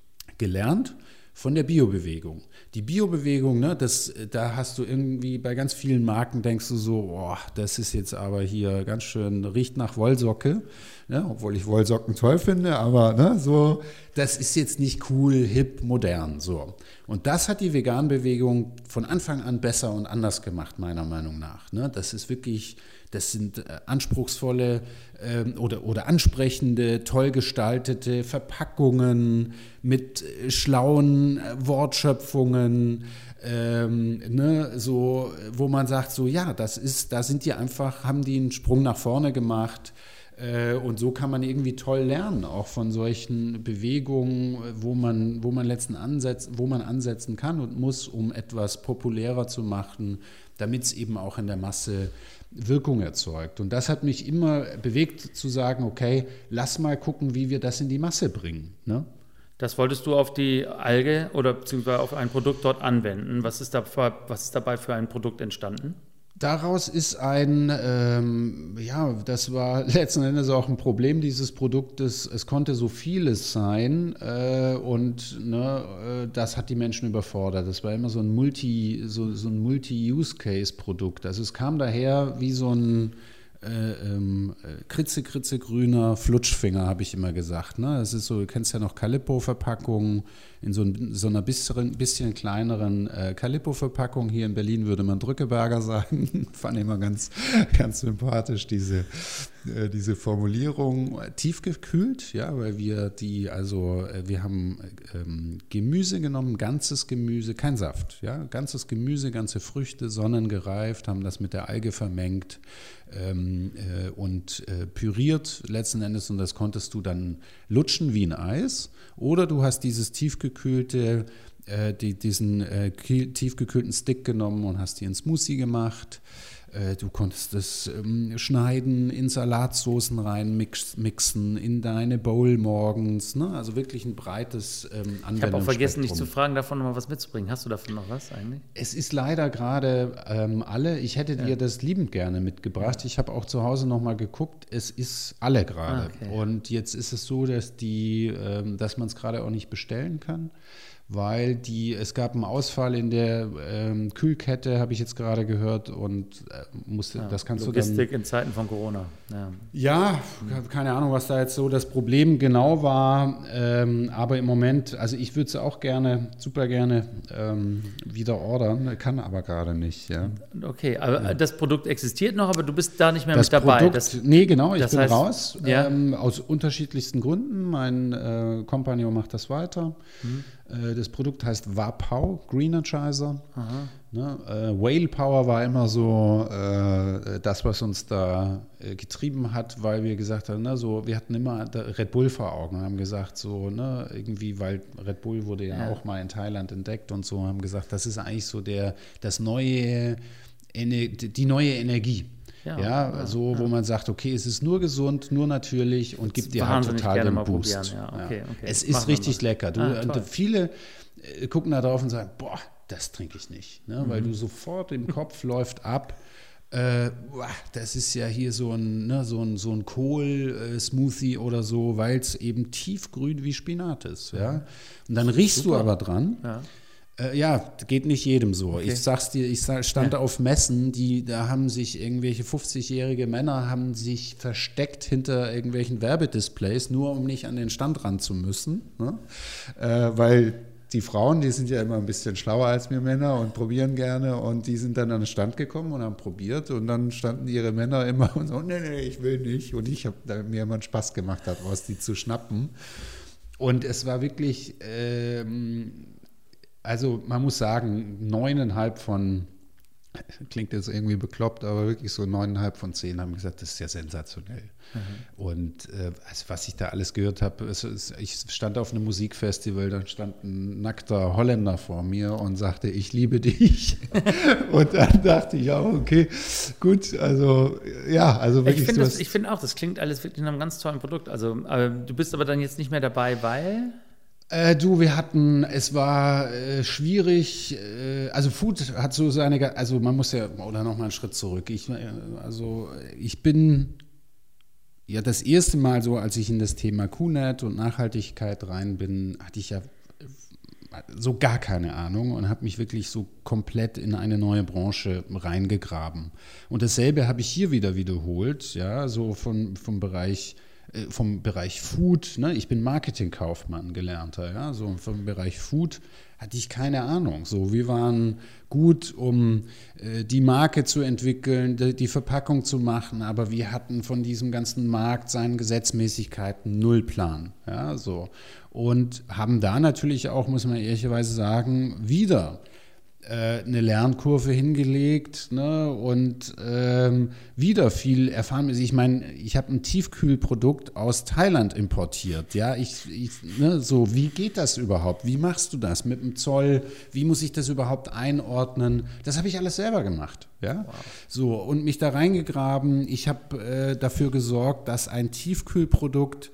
gelernt von der Biobewegung. Die Biobewegung, ne, das, da hast du irgendwie bei ganz vielen Marken, denkst du so, boah, das ist jetzt aber hier ganz schön, riecht nach Wollsocke, ne, obwohl ich Wollsocken toll finde, aber ne, so, das ist jetzt nicht cool, hip, modern, so. Und das hat die Veganbewegung von Anfang an besser und anders gemacht, meiner Meinung nach. Ne? Das ist wirklich, das sind anspruchsvolle ähm, oder, oder ansprechende, toll gestaltete Verpackungen mit schlauen Wortschöpfungen, ähm, ne, so, wo man sagt, so ja, das ist, da sind die einfach, haben die einen Sprung nach vorne gemacht. Und so kann man irgendwie toll lernen, auch von solchen Bewegungen, wo man, wo man letzten ansetzt, wo man ansetzen kann und muss, um etwas populärer zu machen, damit es eben auch in der Masse Wirkung erzeugt. Und das hat mich immer bewegt zu sagen, okay, lass mal gucken, wie wir das in die Masse bringen. Ne? Das wolltest du auf die Alge oder beziehungsweise auf ein Produkt dort anwenden. Was ist, da für, was ist dabei für ein Produkt entstanden? Daraus ist ein, ähm, ja, das war letzten Endes auch ein Problem dieses Produktes. Es konnte so vieles sein äh, und ne, äh, das hat die Menschen überfordert. Das war immer so ein Multi, so, so ein Multi-Use-Case-Produkt. Also es kam daher wie so ein äh, ähm, kritze, kritze grüner Flutschfinger, habe ich immer gesagt. Ne? Das ist so, du kennst ja noch Calippo-Verpackungen, in so, ein, so einer bisschen, bisschen kleineren äh, Calippo-Verpackung. Hier in Berlin würde man Drückeberger sagen. Fand ich immer ganz, ganz sympathisch, diese, äh, diese Formulierung. Tiefgekühlt, ja, weil wir die, also äh, wir haben ähm, Gemüse genommen, ganzes Gemüse, kein Saft, ja, ganzes Gemüse, ganze Früchte, sonnengereift, haben das mit der Alge vermengt ähm, äh, und äh, püriert letzten Endes, und das konntest du dann lutschen wie ein Eis. Oder du hast dieses tiefgekühlte, äh, die, diesen äh, tiefgekühlten Stick genommen und hast die in Smoothie gemacht. Äh, du konntest das ähm, schneiden, in Salatsoßen reinmixen, in deine Bowl morgens. Ne? Also wirklich ein breites ähm, Anwendungsspektrum. Ich habe auch vergessen, dich zu fragen, davon noch mal was mitzubringen. Hast du davon noch was eigentlich? Es ist leider gerade ähm, alle. Ich hätte ja. dir das liebend gerne mitgebracht. Ich habe auch zu Hause noch mal geguckt. Es ist alle gerade. Ah, okay. Und jetzt ist es so, dass die, ähm, dass man es gerade auch nicht bestellen kann, weil die, es gab einen Ausfall in der ähm, Kühlkette, habe ich jetzt gerade gehört, und äh, musste, Ja, das kannst Logistik du dann... in Zeiten von Corona. Ja, Ja, keine Ahnung, was da jetzt so das Problem genau war, ähm, aber im Moment, also ich würde es auch gerne, super gerne ähm, wieder ordern, kann aber gerade nicht. Ja. Okay, aber ja. Das Produkt existiert noch, aber du bist da nicht mehr das mit dabei. Produkt, das, nee, genau, ich das bin heißt, raus, ja. ähm, aus unterschiedlichsten Gründen. Mein äh, Kompagnon macht das weiter. Mhm. Äh, das Produkt heißt Vapau, Greenergizer. Ne? Äh, Whale Power war immer so äh, das, was uns da äh, getrieben hat, weil wir gesagt haben, ne, so, wir hatten immer Red Bull vor Augen, haben gesagt, so, ne, irgendwie, weil Red Bull wurde ja, ja auch mal in Thailand entdeckt und so, haben gesagt, das ist eigentlich so der, das neue, die neue Energie. Ja, ja, ja, so, ja. Wo man sagt, okay, es ist nur gesund, nur natürlich und gibt dir halt total den Boost. Ja, okay, okay. Es ist Machen richtig lecker. Du, ah, und viele äh, gucken da drauf und sagen, boah, das trinke ich nicht. Ne? Mhm. Weil du sofort im Kopf läuft ab, äh, das ist ja hier so ein, ne, so ein, so ein Kohl-Smoothie oder so, weil es eben tiefgrün wie Spinat ist. Ja? Und dann riechst Super. du aber dran. Ja. Ja, geht nicht jedem so. Okay. Ich sag's dir, ich stand ja. auf Messen, die, da haben sich irgendwelche fünfzigjährige Männer haben sich versteckt hinter irgendwelchen Werbedisplays, nur um nicht an den Stand ran zu müssen. Ne? Äh, weil die Frauen, die sind ja immer ein bisschen schlauer als wir Männer und probieren gerne, und die sind dann an den Stand gekommen und haben probiert, und dann standen ihre Männer immer und so, nee, nee, ich will nicht. Und ich habe mir immer einen Spaß gemacht daraus, die zu schnappen. Und es war wirklich... Ähm, Also man muss sagen, neuneinhalb von, klingt jetzt irgendwie bekloppt, aber wirklich so neuneinhalb von zehn haben gesagt, das ist ja sensationell. Mhm. Und äh, also was ich da alles gehört habe, es, es, ich stand auf einem Musikfestival, dann stand ein nackter Holländer vor mir und sagte, ich liebe dich. Und dann dachte ich, ja, okay, gut, also ja, also wirklich. Ich finde ich find auch, das klingt alles wirklich nach einem ganz tollen Produkt. Also äh, du bist aber dann jetzt nicht mehr dabei, weil... Äh, du, wir hatten, es war äh, schwierig, äh, also Food hat so seine, also man muss ja, oder nochmal einen Schritt zurück, ich, äh, also ich bin ja das erste Mal so, als ich in das Thema Q Net und Nachhaltigkeit rein bin, hatte ich ja so gar keine Ahnung und habe mich wirklich so komplett in eine neue Branche reingegraben. Und dasselbe habe ich hier wieder wiederholt, ja, so von, vom Bereich vom Bereich Food, ne? Ich bin Marketingkaufmann gelernter, ja, so vom Bereich Food hatte ich keine Ahnung. So, wir waren gut, um äh, die Marke zu entwickeln, die, die Verpackung zu machen, aber wir hatten von diesem ganzen Markt, seinen Gesetzmäßigkeiten null Plan, ja, so. Und haben da natürlich auch, muss man ehrlicherweise sagen, wieder eine Lernkurve hingelegt, ne, und ähm, wieder viel erfahren. Ich meine, ich habe ein Tiefkühlprodukt aus Thailand importiert. Ja, ich, ich ne, so, wie geht das überhaupt? Wie machst du das mit dem Zoll? Wie muss ich das überhaupt einordnen? Das habe ich alles selber gemacht. Ja, wow. So, und mich da reingegraben. Ich habe äh, dafür gesorgt, dass ein Tiefkühlprodukt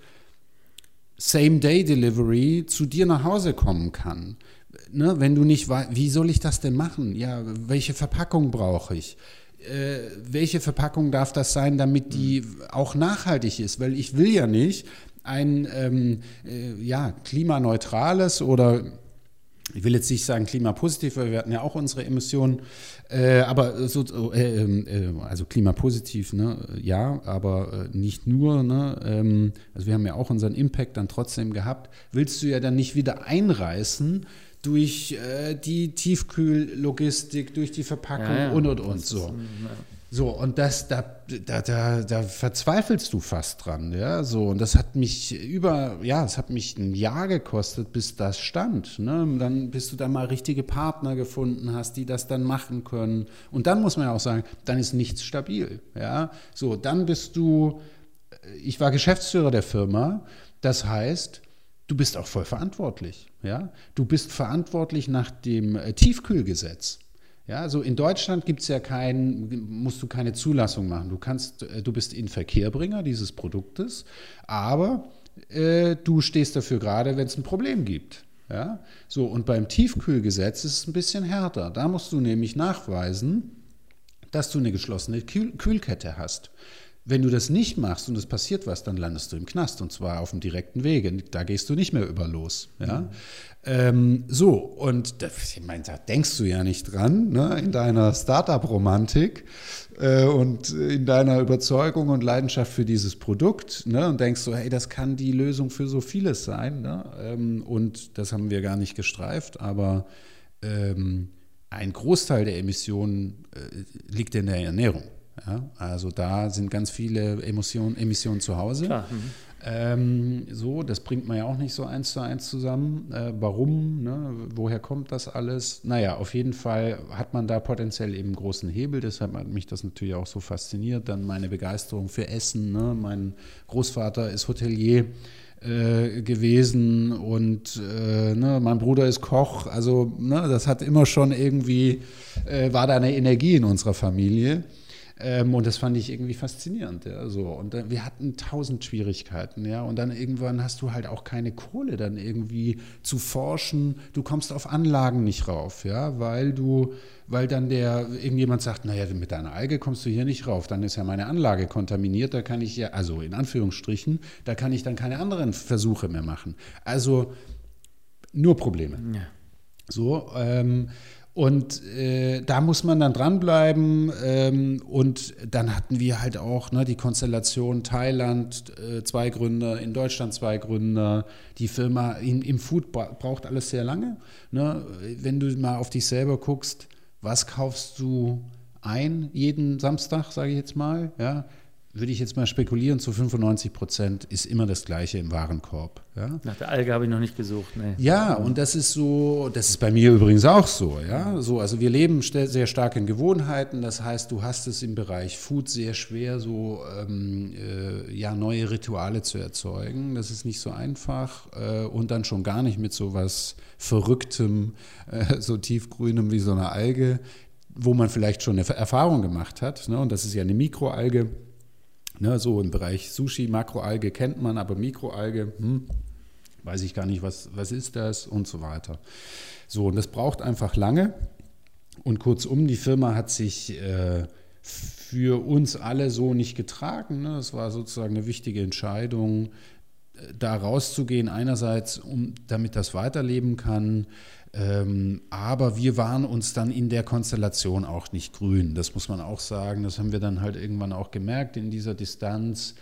Same-Day-Delivery zu dir nach Hause kommen kann. Ne, wenn du nicht weißt, wie soll ich das denn machen? Ja, welche Verpackung brauche ich? Äh, welche Verpackung darf das sein, damit die auch nachhaltig ist? Weil ich will ja nicht ein ähm, äh, ja, klimaneutrales oder ich will jetzt nicht sagen klimapositiv, weil wir hatten ja auch unsere Emissionen, äh, aber so, äh, äh, also klimapositiv, ne, ja, aber äh, nicht nur, ne, ähm, also wir haben ja auch unseren Impact dann trotzdem gehabt, willst du ja dann nicht wieder einreißen durch äh, die Tiefkühllogistik, durch die Verpackung ja, ja. und und und so. Ist, ja. So, und das, da, da, da, da verzweifelst du fast dran, ja, so, und das hat mich über, ja, es hat mich ein Jahr gekostet, bis das stand, ne, und dann, bis du da mal richtige Partner gefunden hast, die das dann machen können, und dann muss man ja auch sagen, dann ist nichts stabil, ja, so, dann bist du, ich war Geschäftsführer der Firma, das heißt, du bist auch voll verantwortlich, ja, du bist verantwortlich nach dem äh, Tiefkühlgesetz. Ja, also in Deutschland gibt es ja kein, musst du keine Zulassung machen. Du kannst, du bist Inverkehrbringer dieses Produktes, aber äh, du stehst dafür gerade, wenn es ein Problem gibt. Ja, so, und beim Tiefkühlgesetz ist es ein bisschen härter. Da musst du nämlich nachweisen, dass du eine geschlossene Kühl- Kühlkette hast. Wenn du das nicht machst und es passiert was, dann landest du im Knast und zwar auf dem direkten Wege. Da gehst du nicht mehr über los. Ja? Mhm. Ähm, so, und da, ich meine, da denkst du ja nicht dran, ne, in deiner Startup-Romantik äh, und in deiner Überzeugung und Leidenschaft für dieses Produkt, ne, und denkst so, hey, das kann die Lösung für so vieles sein. Ne? Ähm, und das haben wir gar nicht gestreift, aber ähm, ein Großteil der Emissionen äh, liegt in der Ernährung. Ja, also da sind ganz viele Emissionen, Emissionen zu Hause. Klar, mhm. ähm, so, das bringt man ja auch nicht so eins zu eins zusammen. Äh, warum? Ne? Woher kommt das alles? Naja, auf jeden Fall hat man da potenziell eben einen großen Hebel. Deshalb hat mich das natürlich auch so fasziniert. Dann meine Begeisterung für Essen. Ne? Mein Großvater ist Hotelier äh, gewesen und äh, ne, mein Bruder ist Koch. Also ne, das hat immer schon irgendwie, äh, war da eine Energie in unserer Familie. Ähm, und das fand ich irgendwie faszinierend. Ja, so. Und dann, wir hatten tausend Schwierigkeiten. Ja, und dann irgendwann hast du halt auch keine Kohle, dann irgendwie zu forschen. Du kommst auf Anlagen nicht rauf, ja, weil du, weil dann der irgendjemand sagt, naja, mit deiner Alge kommst du hier nicht rauf. Dann ist ja meine Anlage kontaminiert. Da kann ich ja, also in Anführungsstrichen, da kann ich dann keine anderen Versuche mehr machen. Also nur Probleme. Ja. So, ähm, Und äh, da muss man dann dranbleiben. Ähm, und dann hatten wir halt auch ne, die Konstellation Thailand, äh, zwei Gründer, in Deutschland zwei Gründer. Die Firma in, im Food bra- braucht alles sehr lange. Ne? Wenn du mal auf dich selber guckst, was kaufst du ein jeden Samstag, sage ich jetzt mal, ja? Würde ich jetzt mal spekulieren, zu fünfundneunzig Prozent ist immer das Gleiche im Warenkorb. Ja? Nach der Alge habe ich noch nicht gesucht. Nee. Ja, und das ist so, das ist bei mir übrigens auch so. Ja? So, also wir leben sehr stark in Gewohnheiten, das heißt, du hast es im Bereich Food sehr schwer, so ähm, äh, ja, neue Rituale zu erzeugen. Das ist nicht so einfach äh, und dann schon gar nicht mit so was Verrücktem, äh, so tiefgrünem wie so einer Alge, wo man vielleicht schon eine Erfahrung gemacht hat. Ne? Und das ist ja eine Mikroalge. Ne, so im Bereich Sushi, Makroalge kennt man, aber Mikroalge, hm, weiß ich gar nicht, was, was ist das und so weiter. So, und das braucht einfach lange. Und kurzum, die Firma hat sich äh, für uns alle so nicht getragen. Ne? Es war sozusagen eine wichtige Entscheidung, da rauszugehen, einerseits, um, damit das weiterleben kann, ähm, aber wir waren uns dann in der Konstellation auch nicht grün, das muss man auch sagen, das haben wir dann halt irgendwann auch gemerkt in dieser Distanz.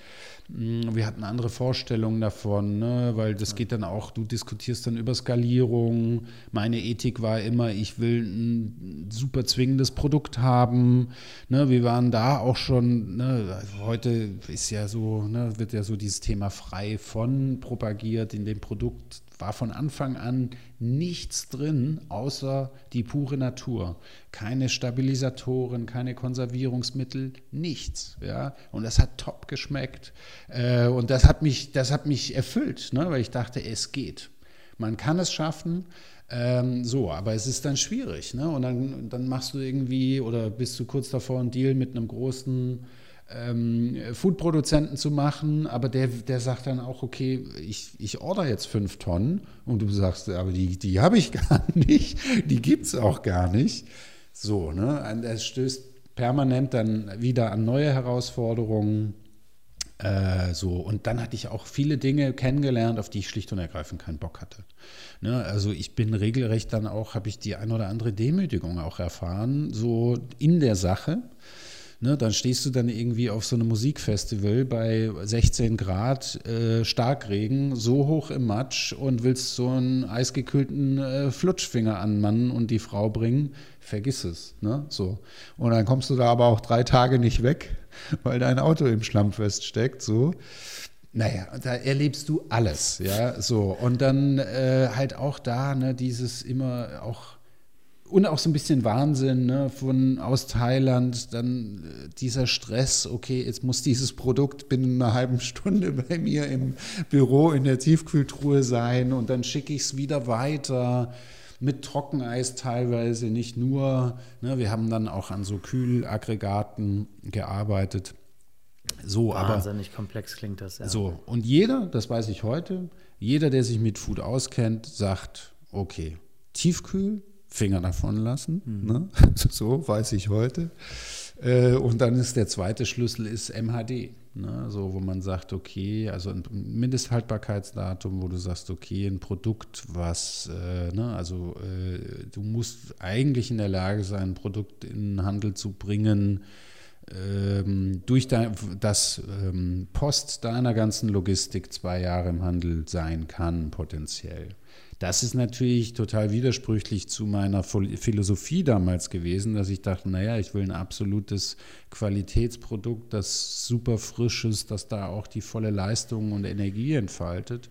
Wir hatten andere Vorstellungen davon, ne? Weil das geht dann auch, du diskutierst dann über Skalierung, meine Ethik war immer, ich will ein super zwingendes Produkt haben, ne? Wir waren da auch schon, ne? Heute ist ja so, ne? Wird ja so dieses Thema frei von propagiert, in dem Produkt war von Anfang an nichts drin, außer die pure Natur. Keine Stabilisatoren, keine Konservierungsmittel, nichts. Ja? Und das hat top geschmeckt. Äh, und das hat mich, das hat mich erfüllt, ne? Weil ich dachte, es geht. Man kann es schaffen. Ähm, so, aber es ist dann schwierig. Ne? Und dann, dann machst du irgendwie oder bist du kurz davor, einen Deal mit einem großen Ähm, Foodproduzenten zu machen, aber der, der sagt dann auch, okay, ich, ich order jetzt fünf Tonnen und du sagst, aber die, die habe ich gar nicht, die gibt es auch gar nicht. So, ne, es stößt permanent dann wieder an neue Herausforderungen. Äh, so, und dann hatte ich auch viele Dinge kennengelernt, auf die ich schlicht und ergreifend keinen Bock hatte. Ne, also ich bin regelrecht dann auch, habe ich die ein oder andere Demütigung auch erfahren, so in der Sache. Ne, dann stehst du dann irgendwie auf so einem Musikfestival bei sechzehn Grad, äh, Starkregen, so hoch im Matsch und willst so einen eisgekühlten äh, Flutschfinger an Mann und die Frau bringen, vergiss es. Ne? So. Und dann kommst du da aber auch drei Tage nicht weg, weil dein Auto im Schlamm feststeckt. So. Naja, da erlebst du alles. Ja? So. Und dann äh, halt auch da ne, dieses immer auch und auch so ein bisschen Wahnsinn, ne, von aus Thailand, dann äh, dieser Stress, okay, jetzt muss dieses Produkt binnen einer halben Stunde bei mir im Büro in der Tiefkühltruhe sein und dann schicke ich es wieder weiter mit Trockeneis teilweise, nicht nur, ne, wir haben dann auch an so Kühlaggregaten gearbeitet. So, Wahnsinnig aber, komplex klingt das, ja. So, und jeder, das weiß ich heute, jeder, der sich mit Food auskennt, sagt, okay, Tiefkühl, Finger davon lassen, mhm. ne? So weiß ich heute. Äh, und dann ist der zweite Schlüssel ist M H D. Ne, so, wo man sagt, okay, also ein Mindesthaltbarkeitsdatum, wo du sagst, okay, ein Produkt, was, äh, ne, also äh, du musst eigentlich in der Lage sein, ein Produkt in den Handel zu bringen, ähm, durch dein, das ähm, Post deiner ganzen Logistik zwei Jahre im Handel sein kann, potenziell. Das ist natürlich total widersprüchlich zu meiner Philosophie damals gewesen, dass ich dachte, naja, ich will ein absolutes Qualitätsprodukt, das super frisch ist, das da auch die volle Leistung und Energie entfaltet.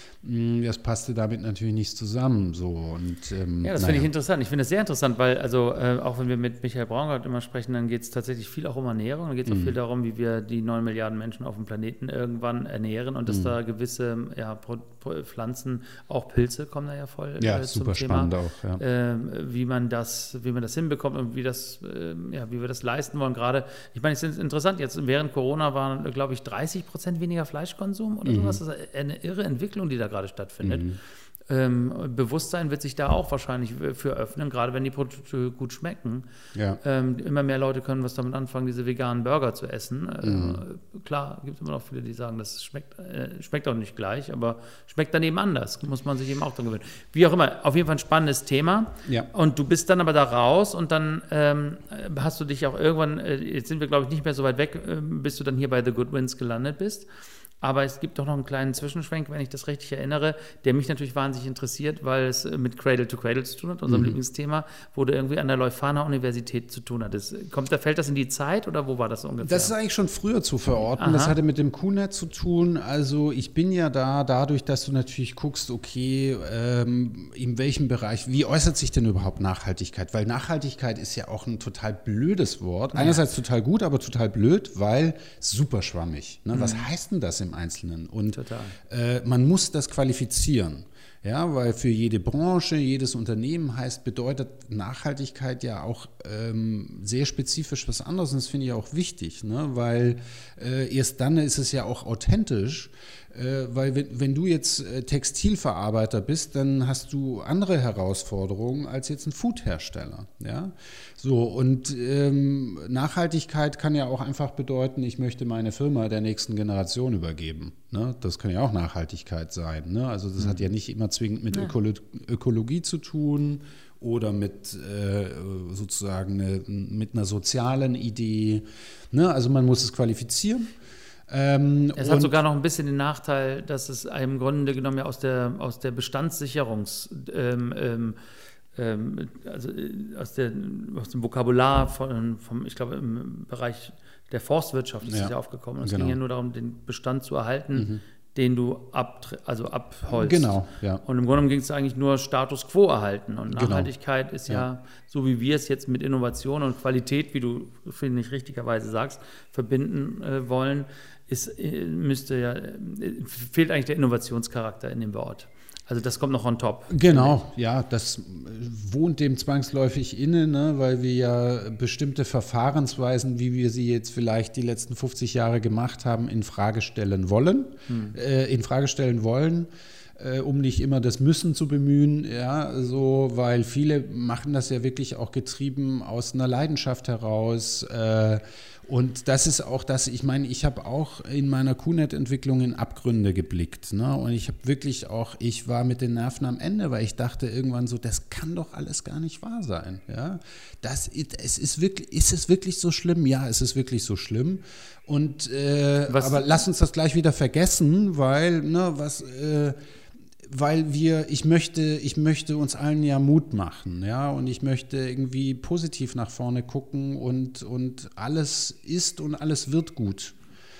Das passte damit natürlich nicht zusammen. So. Und, ähm, ja, das naja. finde ich interessant. Ich finde das sehr interessant, weil also äh, auch wenn wir mit Michael Braungart immer sprechen, dann geht es tatsächlich viel auch um Ernährung. Dann geht es auch Mhm. viel darum, wie wir die neun Milliarden Menschen auf dem Planeten irgendwann ernähren und dass Mhm. da gewisse ja, Pro- Pro- Pflanzen, auch Pilze kommen da ja voll Ja, äh, zum super Thema, spannend auch. Ja. äh, wie man das, wie man das hinbekommt und wie das, äh, ja, wie wir das leisten wollen. Gerade, ich meine, es ist interessant. Jetzt während Corona waren, glaube ich, dreißig Prozent weniger Fleischkonsum oder Mhm. sowas. Das ist eine irre Entwicklung, die da gerade stattfindet. Mhm. Ähm, Bewusstsein wird sich da auch wahrscheinlich für öffnen, gerade wenn die Produkte gut schmecken. Ja. Ähm, immer mehr Leute können was damit anfangen, diese veganen Burger zu essen. Mhm. Äh, klar, gibt es immer noch viele, die sagen, das schmeckt, äh, schmeckt auch nicht gleich, aber schmeckt dann eben anders. Muss man sich eben auch dran gewöhnen. Wie auch immer, auf jeden Fall ein spannendes Thema. Ja. Und du bist dann aber da raus und dann ähm, hast du dich auch irgendwann, äh, jetzt sind wir glaube ich nicht mehr so weit weg, äh, bis du dann hier bei The Good Wins gelandet bist. Aber es gibt doch noch einen kleinen Zwischenschwenk, wenn ich das richtig erinnere, der mich natürlich wahnsinnig interessiert, weil es mit Cradle to Cradle zu tun hat, unserem Mhm. Lieblingsthema, wo du irgendwie an der Leuphana-Universität zu tun hattest. Kommt, da fällt das in die Zeit oder wo war das ungefähr? Das ist eigentlich schon früher zu verorten. Aha. Das hatte mit dem Q-Net zu tun. Also ich bin ja da dadurch, dass du natürlich guckst, okay, ähm, in welchem Bereich, wie äußert sich denn überhaupt Nachhaltigkeit? Weil Nachhaltigkeit ist ja auch ein total blödes Wort. Einerseits total gut, aber total blöd, weil super schwammig. Ne? Mhm. Was heißt denn das im Einzelnen? Und äh, man muss das qualifizieren. Ja, weil für jede Branche, jedes Unternehmen heißt, bedeutet Nachhaltigkeit ja auch ähm, sehr spezifisch was anderes. Und das finde ich auch wichtig, ne? Weil äh, erst dann ist es ja auch authentisch. Äh, weil wenn, wenn du jetzt äh, Textilverarbeiter bist, dann hast du andere Herausforderungen als jetzt ein Foodhersteller. Ja? So, und ähm, Nachhaltigkeit kann ja auch einfach bedeuten, ich möchte meine Firma der nächsten Generation übergeben. Ne? Das kann ja auch Nachhaltigkeit sein. Ne? Also das mhm. hat ja nicht immer zwingend mit ja. Ökolo- Ökologie zu tun oder mit äh, sozusagen eine, mit einer sozialen Idee. Ne? Also man muss es qualifizieren. Ähm, es hat sogar noch ein bisschen den Nachteil, dass es im Grunde genommen ja aus der, aus der Bestandssicherungs, ähm, ähm, ähm, also aus, der, aus dem Vokabular von, vom, ich glaube im Bereich der Forstwirtschaft ist es ja. ja aufgekommen. Und es genau. ging ja nur darum, den Bestand zu erhalten, mhm. den du ab, also abholst. Genau, ja. Und im Grunde genommen ging es eigentlich nur Status quo erhalten. Und Nachhaltigkeit genau. ist ja, ja, so wie wir es jetzt mit Innovation und Qualität, wie du, finde ich, richtigerweise sagst, verbinden äh, wollen, ist, müsste ja, fehlt eigentlich der Innovationscharakter in dem Wort. Also das kommt noch on top. Genau, ja, das wohnt dem zwangsläufig inne, ne, weil wir ja bestimmte Verfahrensweisen, wie wir sie jetzt vielleicht die letzten fünfzig Jahre gemacht haben, in Frage stellen wollen, hm. äh, in Frage stellen wollen. Äh, um nicht immer das Müssen zu bemühen, ja, so, weil viele machen das ja wirklich auch getrieben aus einer Leidenschaft heraus. Äh, und das ist auch das, ich meine, ich habe auch in meiner Q-Net-Entwicklung in Abgründe geblickt. Ne? Und ich habe wirklich auch, ich war mit den Nerven am Ende, weil ich dachte irgendwann so, das kann doch alles gar nicht wahr sein. Ja? Das, es ist, wirklich, ist es wirklich so schlimm? Ja, es ist wirklich so schlimm. Und, äh, aber lass uns das gleich wieder vergessen, weil, ne, was... Äh, Weil wir, ich möchte, ich möchte uns allen ja Mut machen, ja, und ich möchte irgendwie positiv nach vorne gucken und, und alles ist und alles wird gut.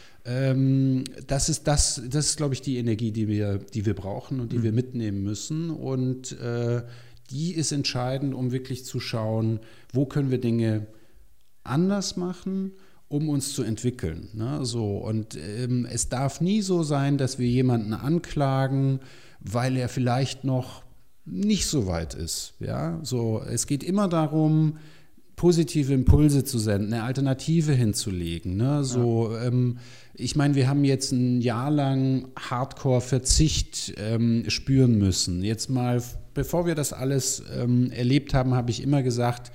Ähm, das ist das, das ist, glaube ich, die Energie, die wir, die wir brauchen und die mhm. wir mitnehmen müssen. Und äh, die ist entscheidend, um wirklich zu schauen, wo können wir Dinge anders machen, um uns zu entwickeln. Ne? So, und ähm, es darf nie so sein, dass wir jemanden anklagen, weil er vielleicht noch nicht so weit ist. Ja? So, es geht immer darum, positive Impulse zu senden, eine Alternative hinzulegen. Ne? So, ja. ähm, ich meine, wir haben jetzt ein Jahr lang Hardcore-Verzicht ähm, spüren müssen. Jetzt mal, bevor wir das alles ähm, erlebt haben, habe ich immer gesagt,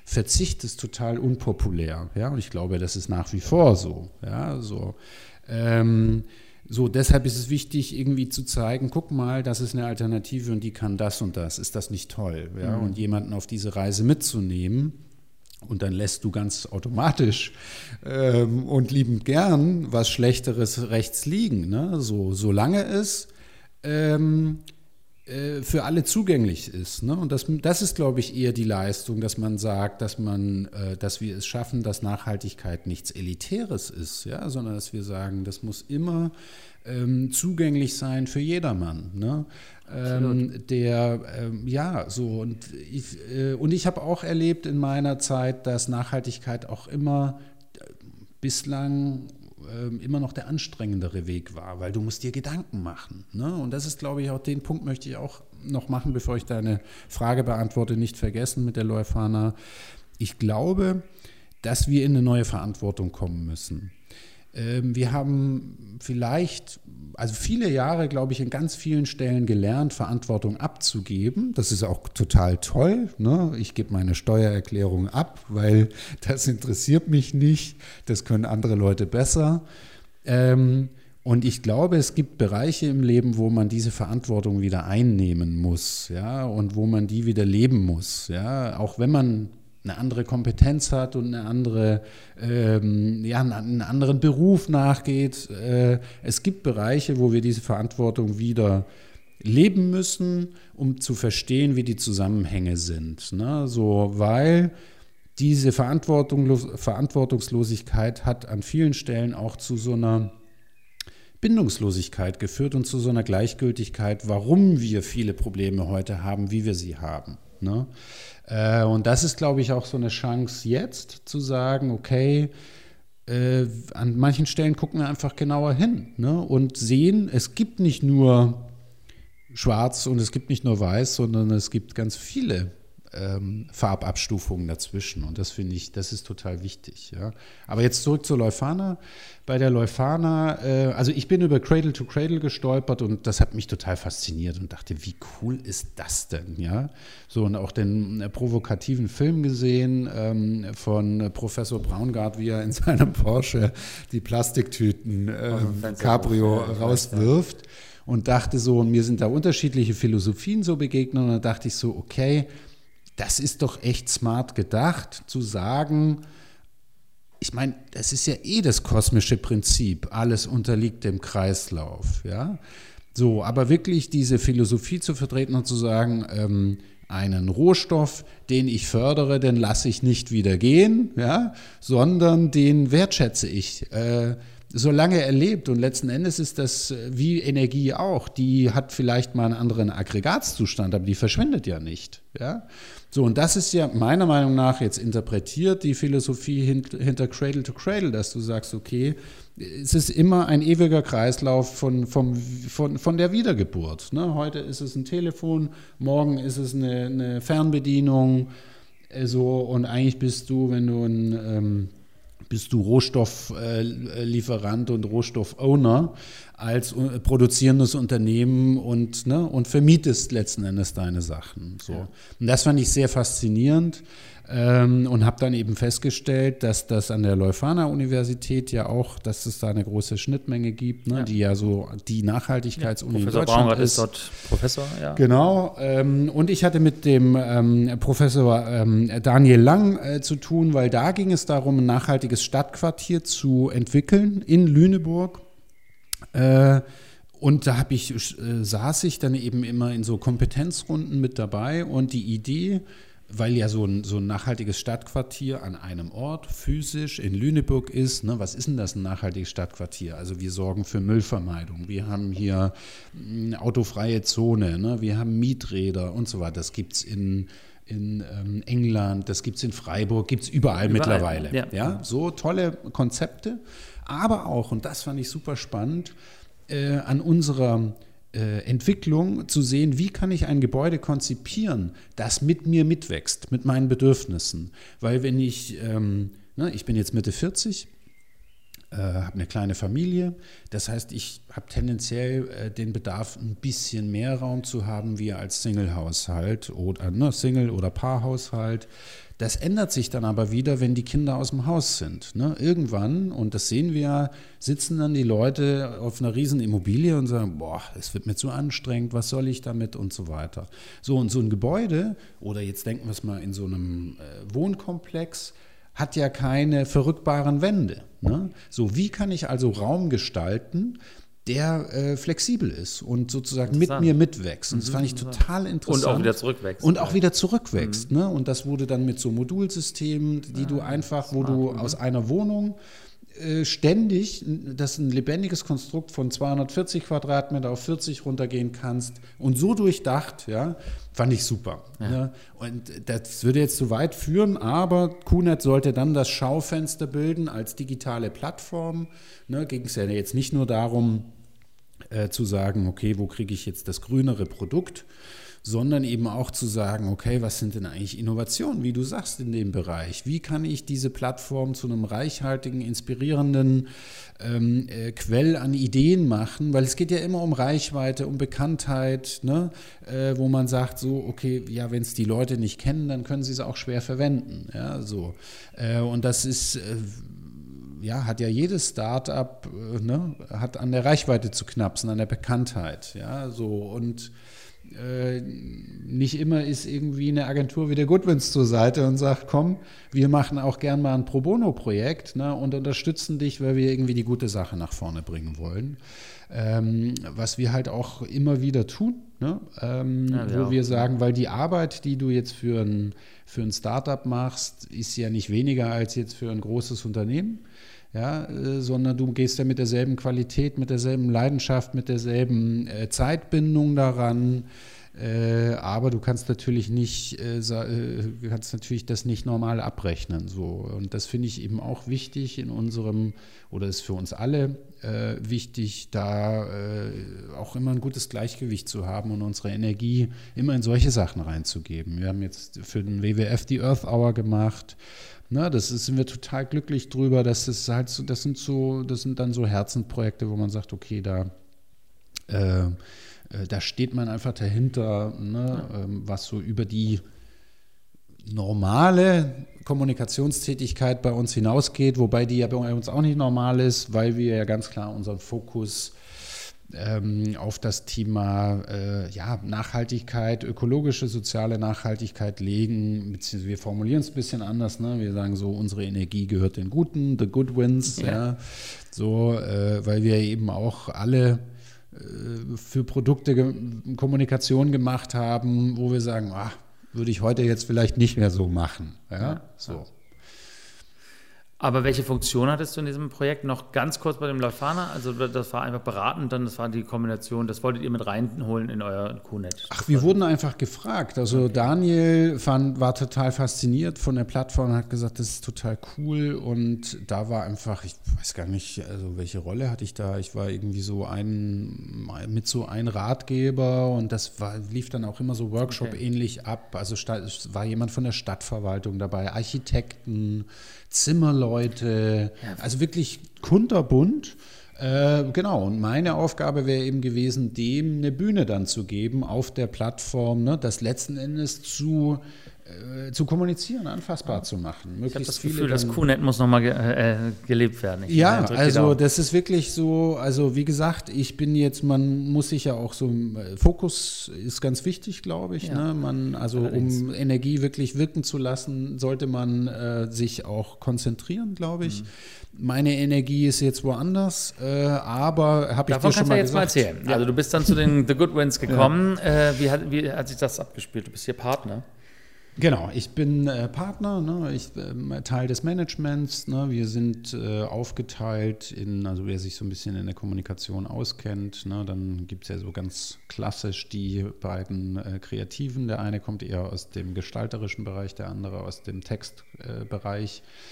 Verzicht ist total unpopulär. Ja? Und ich glaube, das ist nach wie vor so. Ja? So, ähm, so, deshalb ist es wichtig, irgendwie zu zeigen, guck mal, das ist eine Alternative und die kann das und das. Ist das nicht toll? Ja? Mhm. Und jemanden auf diese Reise mitzunehmen. Und dann lässt du ganz automatisch ähm, und liebend gern was Schlechteres rechts liegen, ne? So, solange es ähm, äh, für alle zugänglich ist. Ne? Und das, das ist, glaube ich, eher die Leistung, dass man sagt, dass, man, äh, dass wir es schaffen, dass Nachhaltigkeit nichts Elitäres ist, ja? Sondern dass wir sagen, das muss immer ähm, zugänglich sein für jedermann. Ne? Ähm, der, ähm, ja, so und ich, äh, und ich habe auch erlebt in meiner Zeit, dass Nachhaltigkeit auch immer äh, bislang äh, immer noch der anstrengendere Weg war, weil du musst dir Gedanken machen. Ne? Und das ist, glaube ich, auch den Punkt möchte ich auch noch machen, bevor ich deine Frage beantworte, nicht vergessen mit der Leuphana. Ich glaube, dass wir in eine neue Verantwortung kommen müssen. Wir haben vielleicht, also viele Jahre, glaube ich, in ganz vielen Stellen gelernt, Verantwortung abzugeben. Das ist auch total toll. Ne? Ich gebe meine Steuererklärung ab, weil das interessiert mich nicht. Das können andere Leute besser. Ähm, und ich glaube, es gibt Bereiche im Leben, wo man diese Verantwortung wieder einnehmen muss, ja, und wo man die wieder leben muss, ja, auch wenn man eine andere Kompetenz hat und eine andere, ähm, ja, einen anderen Beruf nachgeht. Äh, es gibt Bereiche, wo wir diese Verantwortung wieder leben müssen, um zu verstehen, wie die Zusammenhänge sind. Ne? So, weil diese Verantwortungslos- Verantwortungslosigkeit hat an vielen Stellen auch zu so einer Bindungslosigkeit geführt und zu so einer Gleichgültigkeit, warum wir viele Probleme heute haben, wie wir sie haben. Ne? Äh, und das ist, glaube ich, auch so eine Chance jetzt zu sagen, okay, äh, an manchen Stellen gucken wir einfach genauer hin, ne? Und sehen, es gibt nicht nur schwarz und es gibt nicht nur weiß, sondern es gibt ganz viele ähm, Farbabstufungen dazwischen. Und das finde ich, das ist total wichtig. Ja? Aber jetzt zurück zur Leuphana. Bei der Leuphana, äh, also ich bin über Cradle to Cradle gestolpert und das hat mich total fasziniert und dachte, wie cool ist das denn? Ja? So, und auch den äh, provokativen Film gesehen ähm, von Professor Braungart, wie er in seinem Porsche die Plastiktüten äh, oh, Cabrio rauswirft. Und dachte so, und mir sind da unterschiedliche Philosophien so begegnet und dann dachte ich so, okay, das ist doch echt smart gedacht, zu sagen, ich meine, das ist ja eh das kosmische Prinzip, alles unterliegt dem Kreislauf, ja. So, aber wirklich diese Philosophie zu vertreten und zu sagen, ähm, einen Rohstoff, den ich fördere, den lasse ich nicht wieder gehen, ja, sondern den wertschätze ich, äh, solange er lebt. Und letzten Endes ist das wie Energie auch. Die hat vielleicht mal einen anderen Aggregatzustand, aber die verschwindet ja nicht. Ja? So, und das ist ja meiner Meinung nach jetzt interpretiert, die Philosophie hinter Cradle to Cradle, dass du sagst, okay, es ist immer ein ewiger Kreislauf von, vom, von, von der Wiedergeburt. Ne? Heute ist es ein Telefon, morgen ist es eine, eine Fernbedienung. So, und eigentlich bist du, wenn du ein... Ähm, bist du Rohstofflieferant und Rohstoffowner als produzierendes Unternehmen und, ne, und vermietest letzten Endes deine Sachen. So. Ja. Und das fand ich sehr faszinierend ähm, und habe dann eben festgestellt, dass das an der Leuphana-Universität ja auch, dass es da eine große Schnittmenge gibt, ne, ja. die ja so die Nachhaltigkeitsuni ja, in Deutschland Braungart ist. ist dort Professor, ja. Genau. Ähm, und ich hatte mit dem ähm, Professor ähm, Daniel Lang äh, zu tun, weil da ging es darum, ein nachhaltiges Stadtquartier zu entwickeln in Lüneburg. Äh, und da hab ich, äh, saß ich dann eben immer in so Kompetenzrunden mit dabei und die Idee, weil ja so ein, so ein nachhaltiges Stadtquartier an einem Ort physisch in Lüneburg ist, ne, was ist denn das, ein nachhaltiges Stadtquartier? Also wir sorgen für Müllvermeidung, wir haben hier eine autofreie Zone, ne, wir haben Mieträder und so weiter. Das gibt es in, in ähm, England, das gibt es in Freiburg, gibt es überall, überall mittlerweile. Ja. Ja, so tolle Konzepte, aber auch, und das fand ich super spannend, äh, an unserer Entwicklung zu sehen, wie kann ich ein Gebäude konzipieren, das mit mir mitwächst, mit meinen Bedürfnissen. Weil wenn ich, ähm, ne, ich bin jetzt Mitte vierzig, äh, habe eine kleine Familie. Das heißt, ich habe tendenziell äh, den Bedarf, ein bisschen mehr Raum zu haben, wie als Single-Haushalt oder ne, Single- oder Paarhaushalt. Das ändert sich dann aber wieder, wenn die Kinder aus dem Haus sind. Ne? Irgendwann, und das sehen wir, sitzen dann die Leute auf einer riesen Immobilie und sagen, boah, es wird mir zu anstrengend, was soll ich damit und so weiter. So, und so ein Gebäude, oder jetzt denken wir es mal in so einem äh, Wohnkomplex, hat ja keine verrückbaren Wände. Ne? So, wie kann ich also Raum gestalten, der äh, flexibel ist und sozusagen mit mir mitwächst. Und das fand ich total interessant. Und auch wieder zurückwächst. Und auch wieder zurückwächst. Mhm. Ne? Und das wurde dann mit so Modulsystemen, die ah, du einfach, wo du aus einer Wohnung äh, ständig, das ist ein lebendiges Konstrukt von zweihundertvierzig Quadratmeter auf vierzig runtergehen kannst und so durchdacht, ja, fand ich super. Ja. Ne? Und das würde jetzt zu weit führen, aber QNET sollte dann das Schaufenster bilden als digitale Plattform. Ne? Ging es ja jetzt nicht nur darum, Äh, zu sagen, okay, wo kriege ich jetzt das grünere Produkt, sondern eben auch zu sagen, okay, was sind denn eigentlich Innovationen, wie du sagst, in dem Bereich? Wie kann ich diese Plattform zu einem reichhaltigen, inspirierenden ähm, äh, Quell an Ideen machen? Weil es geht ja immer um Reichweite, um Bekanntheit, ne? äh, wo man sagt, so, okay, ja, wenn es die Leute nicht kennen, dann können sie es auch schwer verwenden. Ja, so. Äh, und das ist... Äh, Ja, hat ja jedes Start-up, ne, hat an der Reichweite zu knapsen, an der Bekanntheit. Ja, so und äh, nicht immer ist irgendwie eine Agentur wie der Goodwins zur Seite und sagt, komm, wir machen auch gern mal ein Pro-Bono-Projekt, ne, und unterstützen dich, weil wir irgendwie die gute Sache nach vorne bringen wollen. Ähm, was wir halt auch immer wieder tun, ne, ähm, ja, wo ja. wir sagen, weil die Arbeit, die du jetzt für ein, für ein Startup machst, ist ja nicht weniger als jetzt für ein großes Unternehmen. Ja, äh, sondern du gehst ja mit derselben Qualität, mit derselben Leidenschaft, mit derselben äh, Zeitbindung daran, äh, aber du kannst natürlich nicht, äh, äh, kannst natürlich das nicht normal abrechnen. So. Und das finde ich eben auch wichtig in unserem, oder ist für uns alle äh, wichtig, da äh, auch immer ein gutes Gleichgewicht zu haben und unsere Energie immer in solche Sachen reinzugeben. Wir haben jetzt für den W W F die Earth Hour gemacht. Na, das ist, sind wir total glücklich drüber, dass es halt so, das sind so, das sind dann so Herzenprojekte, wo man sagt, okay, da, äh, äh, da steht man einfach dahinter, ne, ja. ähm, was so über die normale Kommunikationstätigkeit bei uns hinausgeht, wobei die ja bei uns auch nicht normal ist, weil wir ja ganz klar unseren Fokus Ähm, auf das Thema äh, ja, Nachhaltigkeit, ökologische, soziale Nachhaltigkeit legen, beziehungsweise wir formulieren es ein bisschen anders, ne? Wir sagen so, unsere Energie gehört den Guten, the good wins, ja. Ja? So, äh, weil wir eben auch alle äh, für Produkte ge- Kommunikation gemacht haben, wo wir sagen, ach, würde ich heute jetzt vielleicht nicht mehr so machen. Ja? Ja. So. Aber welche Funktion hattest du in diesem Projekt? Noch ganz kurz bei dem Laufana, also das war einfach beratend, dann das war die Kombination, das wolltet ihr mit reinholen in euer QNET? Ach, wir wurden einfach gefragt. Also okay. Daniel fand, war total fasziniert von der Plattform und hat gesagt, das ist total cool und da war einfach, ich weiß gar nicht, also welche Rolle hatte ich da? Ich war irgendwie so ein, mit so ein Ratgeber und das war, lief dann auch immer so Workshop-ähnlich okay. ab. Also es war jemand von der Stadtverwaltung dabei, Architekten, Zimmerleute, also wirklich kunterbunt. Äh, genau, und meine Aufgabe wäre eben gewesen, dem eine Bühne dann zu geben auf der Plattform, ne, das letzten Endes zu, äh, zu kommunizieren, anfassbar ja. zu machen. Ich habe das Gefühl, das QNET muss nochmal ge äh, gelebt werden. Ich ja, also das ist wirklich so, also wie gesagt, ich bin jetzt, man muss sich ja auch so, Fokus ist ganz wichtig, glaube ich. Ja. Ne? Man, also Allerdings. um Energie wirklich wirken zu lassen, sollte man äh, sich auch konzentrieren, glaube ich. Mhm. Meine Energie ist jetzt woanders, äh, aber habe ich dir schon mal jetzt gesagt. Mal erzählen. Ja. Also du bist dann zu den The Good Wins gekommen. Ja. Äh, wie, hat, wie hat sich das abgespielt? Du bist hier Partner. Genau, ich bin äh, Partner, ne, ich äh, Teil des Managements. Ne, wir sind äh, aufgeteilt in, also wer sich so ein bisschen in der Kommunikation auskennt, ne, dann gibt es ja so ganz klassisch die beiden äh, Kreativen. Der eine kommt eher aus dem gestalterischen Bereich, der andere aus dem Textbereich. Äh,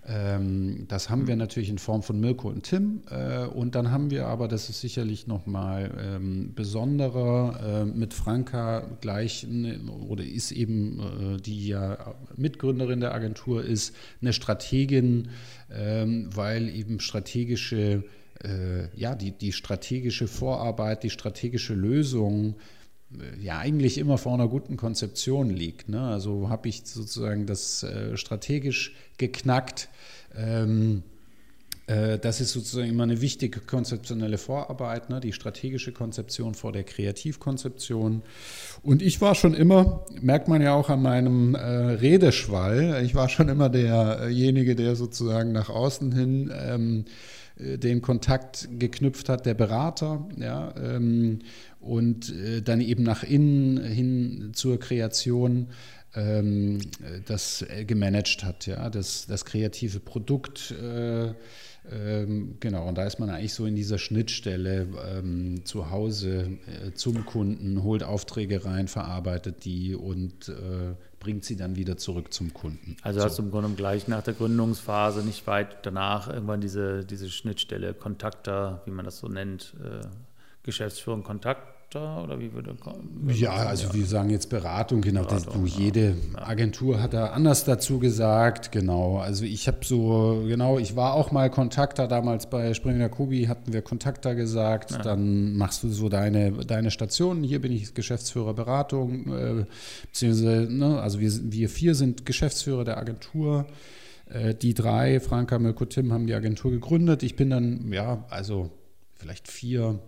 Ähm, das haben wir natürlich in Form von Mirko und Tim. Äh, und dann haben wir aber, das ist sicherlich nochmal ähm, besonderer, äh, mit Franka gleich, ne, oder ist eben, äh, die ja Mitgründerin der Agentur ist, eine Strategin, ähm, weil eben strategische, äh, ja, die, die strategische Vorarbeit, die strategische Lösung ja eigentlich immer vor einer guten Konzeption liegt. Ne? Also habe ich sozusagen das äh, strategisch geknackt. Ähm, äh, das ist sozusagen immer eine wichtige konzeptionelle Vorarbeit, ne? Die strategische Konzeption vor der Kreativkonzeption. Und ich war schon immer, merkt man ja auch an meinem äh, Redeschwall, ich war schon immer derjenige, der sozusagen nach außen hin ähm, den Kontakt geknüpft hat, der Berater, ja, ähm, und äh, dann eben nach innen hin zur Kreation ähm, das äh, gemanagt hat, ja, das, das kreative Produkt, äh, ähm, genau, und da ist man eigentlich so in dieser Schnittstelle ähm, zu Hause äh, zum Kunden, holt Aufträge rein, verarbeitet die und äh, bringt sie dann wieder zurück zum Kunden. Also hast so. Du im Grunde gleich nach der Gründungsphase, nicht weit danach, irgendwann diese, diese Schnittstelle, Kontakter, wie man das so nennt, äh, Geschäftsführung, Kontakter, oder wie würde Ja, also wir sagen jetzt Beratung, genau, Beratung, das, du, jede ja. Agentur hat da anders dazu gesagt, genau, also ich habe so, genau, ich war auch mal Kontakter, damals bei Springer Kobi hatten wir Kontakter gesagt, ja. Dann machst du so deine, deine Stationen, hier bin ich Geschäftsführer Beratung, äh, beziehungsweise, ne, also wir, wir vier sind Geschäftsführer der Agentur, äh, die drei, Franka, Mirko, Tim, haben die Agentur gegründet, ich bin dann, ja, also vielleicht vier,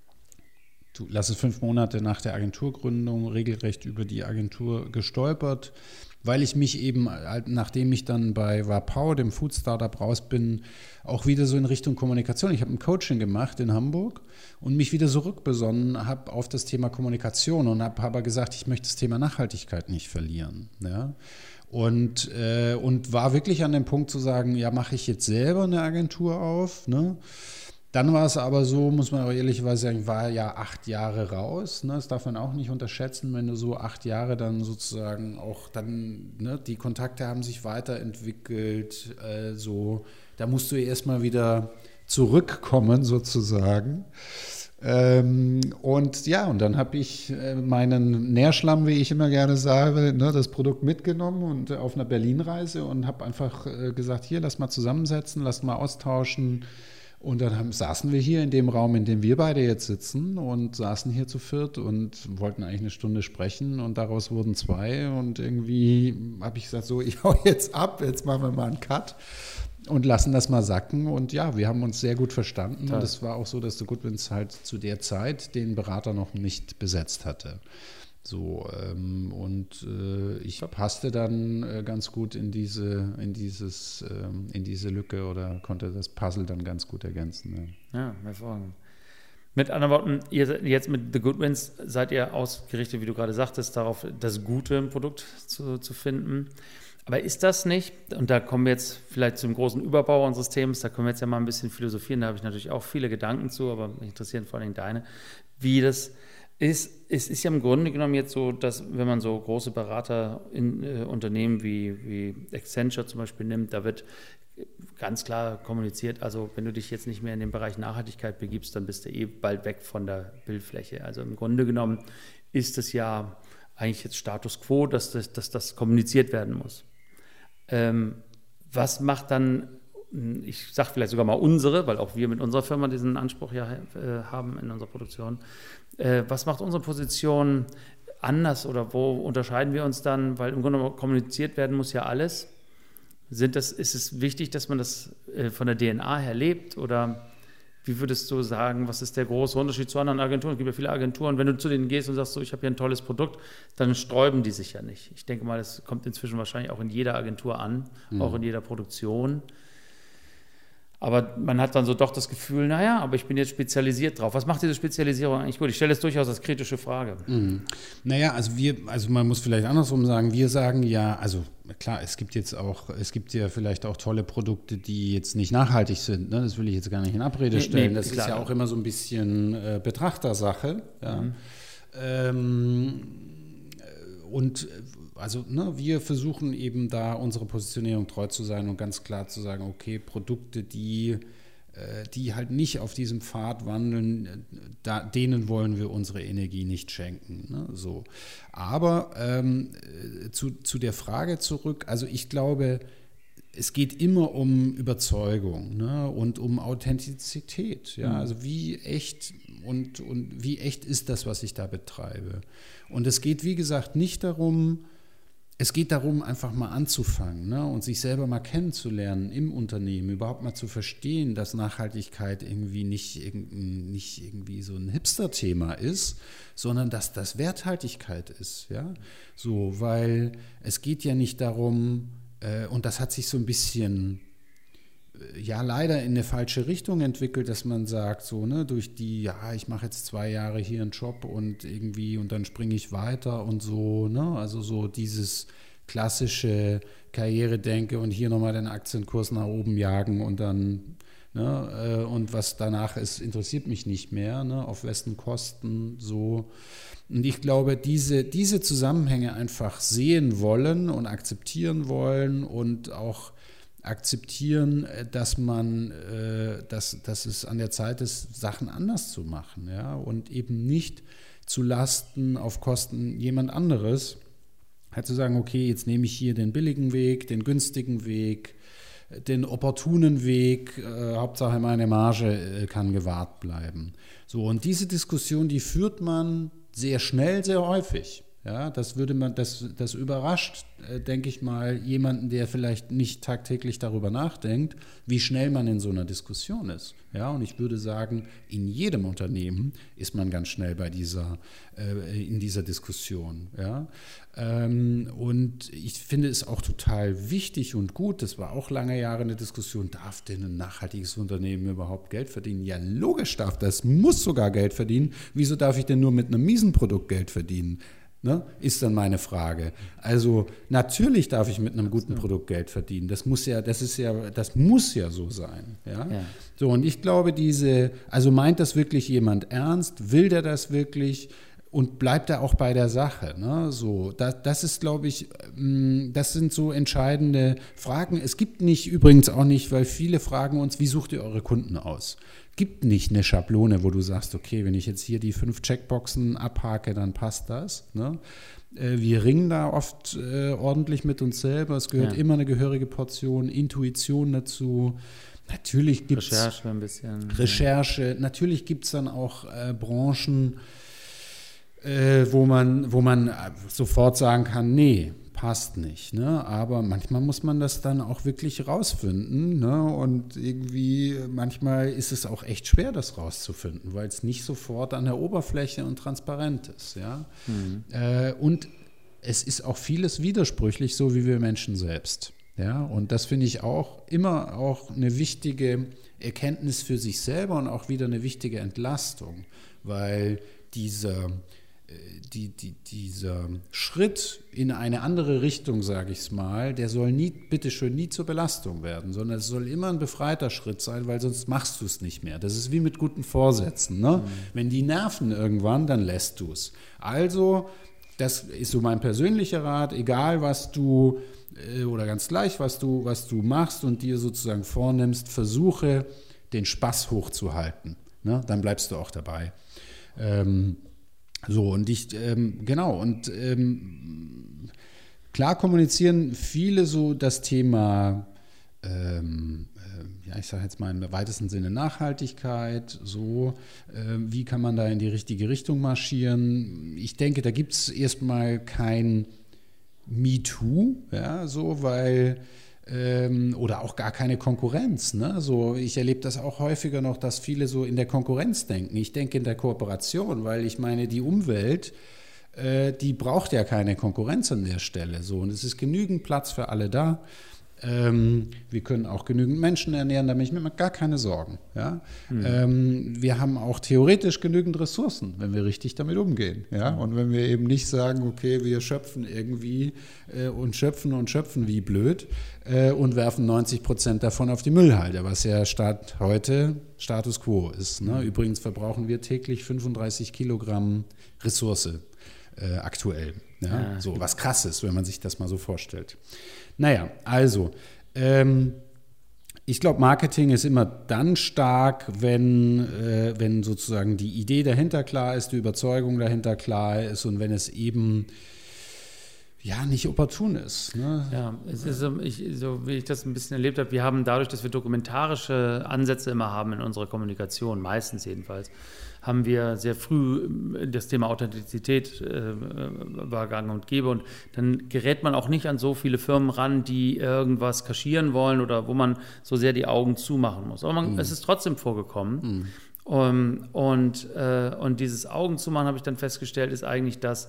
Du, lass es fünf Monate nach der Agenturgründung regelrecht über die Agentur gestolpert, weil ich mich eben, nachdem ich dann bei Vapau, dem Food Startup, raus bin, auch wieder so in Richtung Kommunikation. Ich habe ein Coaching gemacht in Hamburg und mich wieder so rückbesonnen habe auf das Thema Kommunikation und habe aber gesagt, ich möchte das Thema Nachhaltigkeit nicht verlieren. Ja? Und, äh, und war wirklich an dem Punkt zu sagen, ja, mache ich jetzt selber eine Agentur auf, ne? Dann war es aber so, muss man auch ehrlicherweise sagen, war ja acht Jahre raus. Ne? Das darf man auch nicht unterschätzen, wenn du so acht Jahre dann sozusagen auch dann, ne, die Kontakte haben sich weiterentwickelt. Äh, so, da musst du erstmal wieder zurückkommen sozusagen. Ähm, und ja, und dann habe ich äh, meinen Nährschlamm, wie ich immer gerne sage, ne, das Produkt mitgenommen und äh, auf einer Berlin-Reise und habe einfach äh, gesagt, hier, lass mal zusammensetzen, lass mal austauschen. Und dann haben, saßen wir hier in dem Raum, in dem wir beide jetzt sitzen und saßen hier zu viert und wollten eigentlich eine Stunde sprechen und daraus wurden zwei und irgendwie habe ich gesagt, so, ich hau jetzt ab, jetzt machen wir mal einen Cut und lassen das mal sacken und ja, wir haben uns sehr gut verstanden. Toll. Und es war auch so, dass The Goodwins halt zu der Zeit den Berater noch nicht besetzt hatte. So, ähm, und äh, ich passte dann äh, ganz gut in diese, in dieses, ähm, in diese Lücke oder konnte das Puzzle dann ganz gut ergänzen. Ja, ja, hervorragend. Mit anderen Worten, ihr jetzt mit The Goodwins seid ihr ausgerichtet, wie du gerade sagtest, darauf, das Gute im Produkt zu, zu finden. Aber ist das nicht, und da kommen wir jetzt vielleicht zum großen Überbau unseres Themas, da können wir jetzt ja mal ein bisschen philosophieren, da habe ich natürlich auch viele Gedanken zu, aber mich interessieren vor allem deine, wie das ist. Es ist ja im Grunde genommen jetzt so, dass wenn man so große Beraterunternehmen äh, wie, wie Accenture zum Beispiel nimmt, da wird ganz klar kommuniziert, also wenn du dich jetzt nicht mehr in den Bereich Nachhaltigkeit begibst, dann bist du eh bald weg von der Bildfläche. Also im Grunde genommen ist es ja eigentlich jetzt Status Quo, dass das, dass das kommuniziert werden muss. Ähm, was macht dann, ich sage vielleicht sogar mal unsere, weil auch wir mit unserer Firma diesen Anspruch ja äh, haben in unserer Produktion, äh, was macht unsere Position anders oder wo unterscheiden wir uns dann, weil im Grunde genommen kommuniziert werden muss ja alles. Sind das, ist es wichtig, dass man das äh, von der D N A her lebt oder wie würdest du sagen, was ist der große Unterschied zu anderen Agenturen? Es gibt ja viele Agenturen, wenn du zu denen gehst und sagst, so, ich habe hier ein tolles Produkt, dann sträuben die sich ja nicht. Ich denke mal, das kommt inzwischen wahrscheinlich auch in jeder Agentur an, mhm. auch in jeder Produktion. Aber man hat dann so doch das Gefühl, naja, aber ich bin jetzt spezialisiert drauf. Was macht diese Spezialisierung eigentlich gut? Ich stelle es durchaus als kritische Frage. Mhm. Naja, also wir, also man muss vielleicht andersrum sagen, wir sagen ja, also klar, es gibt jetzt auch, es gibt ja vielleicht auch tolle Produkte, die jetzt nicht nachhaltig sind. Ne? Das will ich jetzt gar nicht in Abrede stellen. Nee, nee, das klar, ist ja auch immer so ein bisschen äh, Betrachtersache. Ja. Mhm. Ähm, und also ne, wir versuchen eben da unsere Positionierung treu zu sein und ganz klar zu sagen, okay, Produkte, die, die halt nicht auf diesem Pfad wandeln, da, denen wollen wir unsere Energie nicht schenken. Ne, so. Aber ähm, zu, zu der Frage zurück, also ich glaube, es geht immer um Überzeugung, ne, und um Authentizität. Ja? Also wie echt und, und wie echt ist das, was ich da betreibe? Und es geht, wie gesagt, nicht darum, es geht darum, einfach mal anzufangen, ne, und sich selber mal kennenzulernen im Unternehmen, überhaupt mal zu verstehen, dass Nachhaltigkeit irgendwie nicht, nicht irgendwie so ein Hipster-Thema ist, sondern dass das Werthaltigkeit ist. Ja? So, weil es geht ja nicht darum, und das hat sich so ein bisschen, ja, leider in eine falsche Richtung entwickelt, dass man sagt, so, ne, durch die, ja, ich mache jetzt zwei Jahre hier einen Job und irgendwie, und dann springe ich weiter und so, ne, also so dieses klassische Karrieredenke und hier nochmal den Aktienkurs nach oben jagen und dann, ne, und was danach ist, interessiert mich nicht mehr, ne, auf wessen Kosten, so. Und ich glaube, diese, diese Zusammenhänge einfach sehen wollen und akzeptieren wollen und auch akzeptieren, dass man, dass, dass es an der Zeit ist, Sachen anders zu machen, ja, und eben nicht zu Lasten auf Kosten jemand anderes, halt zu sagen, okay, jetzt nehme ich hier den billigen Weg, den günstigen Weg, den opportunen Weg, äh, Hauptsache meine Marge äh, kann gewahrt bleiben. So, und diese Diskussion, die führt man sehr schnell, sehr häufig. Ja, das würde man, das, das überrascht, äh, denke ich mal, jemanden, der vielleicht nicht tagtäglich darüber nachdenkt, wie schnell man in so einer Diskussion ist. Ja, und ich würde sagen, in jedem Unternehmen ist man ganz schnell bei dieser, äh, in dieser Diskussion. Ja, ähm, und ich finde es auch total wichtig und gut, das war auch lange Jahre eine Diskussion, darf denn ein nachhaltiges Unternehmen überhaupt Geld verdienen? Ja, logisch darf das, muss sogar Geld verdienen. Wieso darf ich denn nur mit einem miesen Produkt Geld verdienen? Ne, ist dann meine Frage. Also natürlich darf ich mit einem guten Produkt Geld verdienen. Das muss ja, das ist ja, das muss ja so sein. Ja? Ja. So, und ich glaube, diese, also meint das wirklich jemand ernst? Will der das wirklich? Und bleibt er auch bei der Sache? Ne? So, das, das ist, glaube ich, das sind so entscheidende Fragen. Es gibt nicht, übrigens auch nicht, weil viele fragen uns, wie sucht ihr eure Kunden aus? Gibt nicht eine Schablone, wo du sagst, okay, wenn ich jetzt hier die fünf Checkboxen abhake, dann passt das. Ne? Äh, wir ringen da oft äh, ordentlich mit uns selber. Es gehört ja. immer eine gehörige Portion Intuition dazu. Natürlich gibt es Recherche ein bisschen. Recherche. Ja. Natürlich gibt es dann auch äh, Branchen, äh, wo man, wo man sofort sagen kann, nee, passt nicht, ne? Aber manchmal muss man das dann auch wirklich rausfinden, ne? Und irgendwie, manchmal ist es auch echt schwer, das rauszufinden, weil es nicht sofort an der Oberfläche und transparent ist, ja? Mhm. Äh, und es ist auch vieles widersprüchlich, so wie wir Menschen selbst, ja? Und das finde ich auch immer auch eine wichtige Erkenntnis für sich selber und auch wieder eine wichtige Entlastung, weil dieser Die, die, dieser Schritt in eine andere Richtung, sage ich es mal, der soll nie, bitteschön, nie zur Belastung werden, sondern es soll immer ein befreiter Schritt sein, weil sonst machst du es nicht mehr. Das ist wie mit guten Vorsätzen. Ne? Mhm. Wenn die nerven irgendwann, dann lässt du es. Also, das ist so mein persönlicher Rat, egal was du, oder ganz gleich, was du, was du machst und dir sozusagen vornimmst, versuche, den Spaß hochzuhalten. Ne? Dann bleibst du auch dabei. Ähm, So, und ich, ähm, genau, und ähm, klar kommunizieren viele so das Thema, ähm, äh, ja, ich sage jetzt mal im weitesten Sinne Nachhaltigkeit, so, äh, wie kann man da in die richtige Richtung marschieren? Ich denke, da gibt es erstmal kein MeToo, ja, so, weil Ähm, oder auch gar keine Konkurrenz. Ne? So, ich erlebe das auch häufiger noch, dass viele so in der Konkurrenz denken. Ich denke in der Kooperation, weil ich meine, die Umwelt, äh, die braucht ja keine Konkurrenz an der Stelle. So, und es ist genügend Platz für alle da. Ähm, wir können auch genügend Menschen ernähren, da mache ich mir gar keine Sorgen. Ja? Mhm. Ähm, wir haben auch theoretisch genügend Ressourcen, wenn wir richtig damit umgehen. Ja? Mhm. Und wenn wir eben nicht sagen, okay, wir schöpfen irgendwie äh, und schöpfen und schöpfen wie blöd äh, und werfen neunzig Prozent davon auf die Müllhalde, was ja Stand heute Status quo ist. Ne? Mhm. Übrigens verbrauchen wir täglich fünfunddreißig Kilogramm Ressource. äh, aktuell. Ja? Ja, so was Krasses, wenn man sich das mal so vorstellt. Naja, also ähm, ich glaube, Marketing ist immer dann stark, wenn, äh, wenn sozusagen die Idee dahinter klar ist, die Überzeugung dahinter klar ist und wenn es eben ja nicht opportun ist. Ne? Ja, es ist so, ich, so wie ich das ein bisschen erlebt habe, wir haben dadurch, dass wir dokumentarische Ansätze immer haben in unserer Kommunikation, meistens jedenfalls, haben wir sehr früh das Thema Authentizität äh, war gang und gäbe und dann gerät man auch nicht an so viele Firmen ran, die irgendwas kaschieren wollen oder wo man so sehr die Augen zumachen muss. Aber man, mhm. es ist trotzdem vorgekommen. Mhm. Um, und, äh, und dieses Augen zumachen, habe ich dann festgestellt, ist eigentlich das,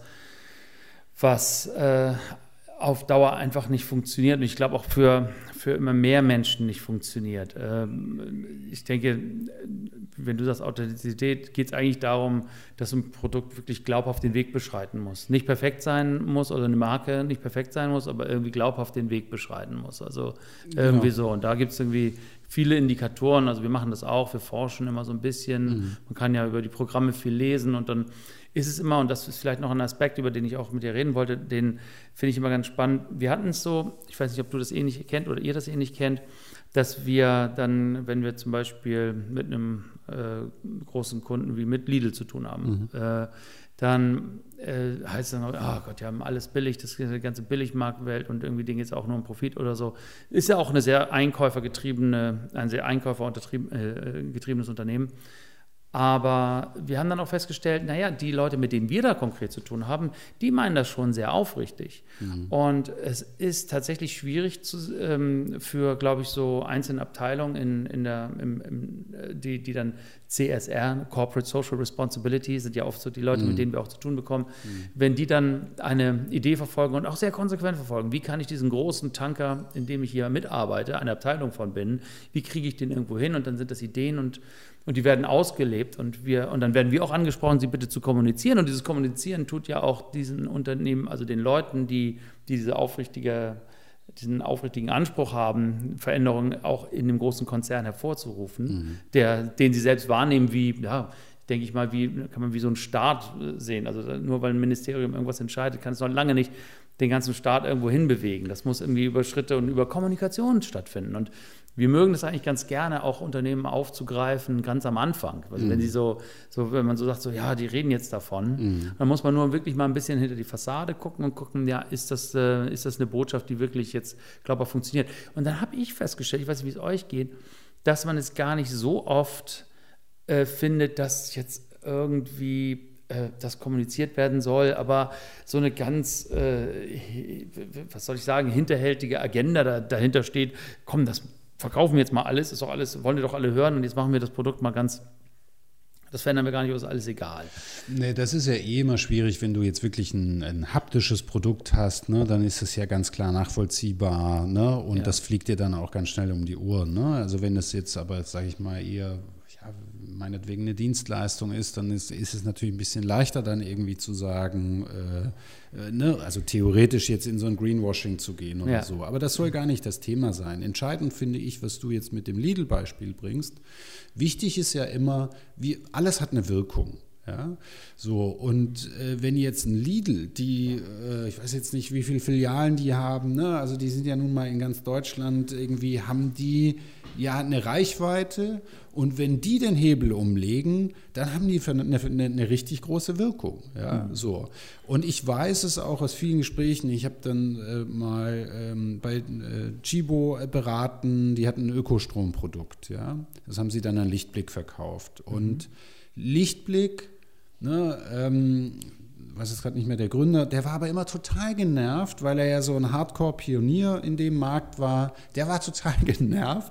was äh, auf Dauer einfach nicht funktioniert und ich glaube auch für, für immer mehr Menschen nicht funktioniert. Ähm, ich denke, wenn du sagst Authentizität, geht es eigentlich darum, dass ein Produkt wirklich glaubhaft den Weg beschreiten muss. Nicht perfekt sein muss oder eine Marke nicht perfekt sein muss, aber irgendwie glaubhaft den Weg beschreiten muss. Also irgendwie genau. so. Und da gibt es irgendwie viele Indikatoren, also wir machen das auch, wir forschen immer so ein bisschen. Mhm. Man kann ja über die Programme viel lesen und dann ist es immer, und das ist vielleicht noch ein Aspekt, über den ich auch mit dir reden wollte, den finde ich immer ganz spannend. Wir hatten es so, ich weiß nicht, ob du das ähnlich kennt oder ihr das ähnlich kennt, dass wir dann, wenn wir zum Beispiel mit einem äh, großen Kunden wie mit Lidl zu tun haben, mhm. äh, dann äh, heißt es dann, oh Gott, die haben alles billig, das ist die ganze Billigmarktwelt und irgendwie denen geht es auch nur um Profit oder so. Ist ja auch eine sehr einkäufergetriebene, ein sehr einkäufergetriebenes Unternehmen. Aber wir haben dann auch festgestellt, naja, die Leute, mit denen wir da konkret zu tun haben, die meinen das schon sehr aufrichtig. Mhm. Und es ist tatsächlich schwierig zu, ähm, für, glaube ich, so einzelne Abteilungen, in, in der, im, im, die, die dann C S R, Corporate Social Responsibility, sind ja oft so die Leute, mhm. mit denen wir auch zu tun bekommen, mhm. wenn die dann eine Idee verfolgen und auch sehr konsequent verfolgen, wie kann ich diesen großen Tanker, in dem ich hier mitarbeite, eine Abteilung von bin, wie kriege ich den irgendwo hin? Und dann sind das Ideen und Und die werden ausgelebt und wir und dann werden wir auch angesprochen, sie bitte zu kommunizieren. Und dieses Kommunizieren tut ja auch diesen Unternehmen, also den Leuten, die, die diese aufrichtige, diesen aufrichtigen Anspruch haben, Veränderungen auch in dem großen Konzern hervorzurufen, mhm. der, den sie selbst wahrnehmen, wie, ja, denke ich mal, wie kann man wie so einen Staat sehen. Also nur weil ein Ministerium irgendwas entscheidet, kann es noch lange nicht den ganzen Staat irgendwo hinbewegen. Das muss irgendwie über Schritte und über Kommunikation stattfinden. Und wir mögen das eigentlich ganz gerne, auch Unternehmen aufzugreifen, ganz am Anfang. Also mhm. wenn sie so, so, wenn man so sagt, so ja, die reden jetzt davon, mhm. dann muss man nur wirklich mal ein bisschen hinter die Fassade gucken und gucken, ja, ist das, äh, ist das eine Botschaft, die wirklich jetzt glaubhaft funktioniert? Und dann habe ich festgestellt, ich weiß nicht, wie es euch geht, dass man es gar nicht so oft äh, findet, dass jetzt irgendwie äh, das kommuniziert werden soll, aber so eine ganz, äh, was soll ich sagen, hinterhältige Agenda da, dahinter steht, komm, das verkaufen wir jetzt mal alles, ist doch alles, wollen wir doch alle hören und jetzt machen wir das Produkt mal ganz, das verändern wir gar nicht, ist alles egal. Nee, das ist ja eh immer schwierig, wenn du jetzt wirklich ein, ein haptisches Produkt hast, ne, dann ist es ja ganz klar nachvollziehbar, ne, und ja. das fliegt dir dann auch ganz schnell um die Ohren, ne, also wenn es jetzt aber, sage ich mal, eher ja, meinetwegen eine Dienstleistung ist, dann ist, ist es natürlich ein bisschen leichter dann irgendwie zu sagen, äh, äh, ne, also theoretisch jetzt in so ein Greenwashing zu gehen oder ja. so. Aber das soll gar nicht das Thema sein. Entscheidend finde ich, was du jetzt mit dem Lidl-Beispiel bringst. Wichtig ist ja immer, wie, alles hat eine Wirkung. Ja, so, und äh, wenn jetzt ein Lidl, die, äh, ich weiß jetzt nicht, wie viele Filialen die haben, ne? Also die sind ja nun mal in ganz Deutschland, irgendwie haben die ja eine Reichweite und wenn die den Hebel umlegen, dann haben die eine, eine, eine richtig große Wirkung. Ja, mhm. so. Und ich weiß es auch aus vielen Gesprächen, ich habe dann äh, mal ähm, bei äh, Tchibo beraten, die hatten ein Ökostromprodukt, ja, das haben sie dann an Lichtblick verkauft mhm. und Lichtblick, ne, ähm, weiß jetzt gerade nicht mehr der Gründer, der war aber immer total genervt, weil er ja so ein Hardcore-Pionier in dem Markt war. Der war total genervt,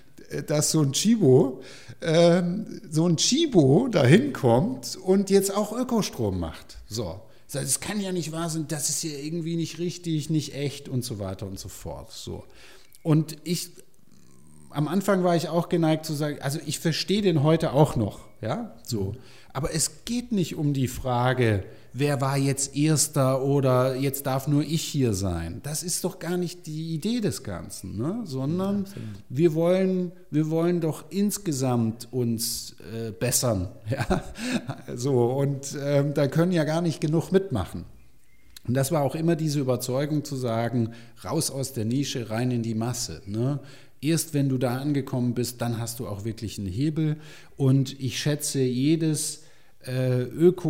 dass so ein Tchibo, ähm, so ein Tchibo da hinkommt und jetzt auch Ökostrom macht. So. Das kann ja nicht wahr sein, das ist ja irgendwie nicht richtig, nicht echt und so weiter und so fort. So. Und ich am Anfang war ich auch geneigt zu sagen, also ich verstehe den heute auch noch, ja, so. Aber es geht nicht um die Frage, wer war jetzt Erster oder jetzt darf nur ich hier sein. Das ist doch gar nicht die Idee des Ganzen, ne? Sondern ja, wir wollen, wir wollen doch insgesamt uns äh, bessern, ja, so. Und ähm, da können ja gar nicht genug mitmachen. Und das war auch immer diese Überzeugung zu sagen, raus aus der Nische, rein in die Masse, ne? Erst wenn du da angekommen bist, dann hast du auch wirklich einen Hebel. Und ich schätze jedes äh,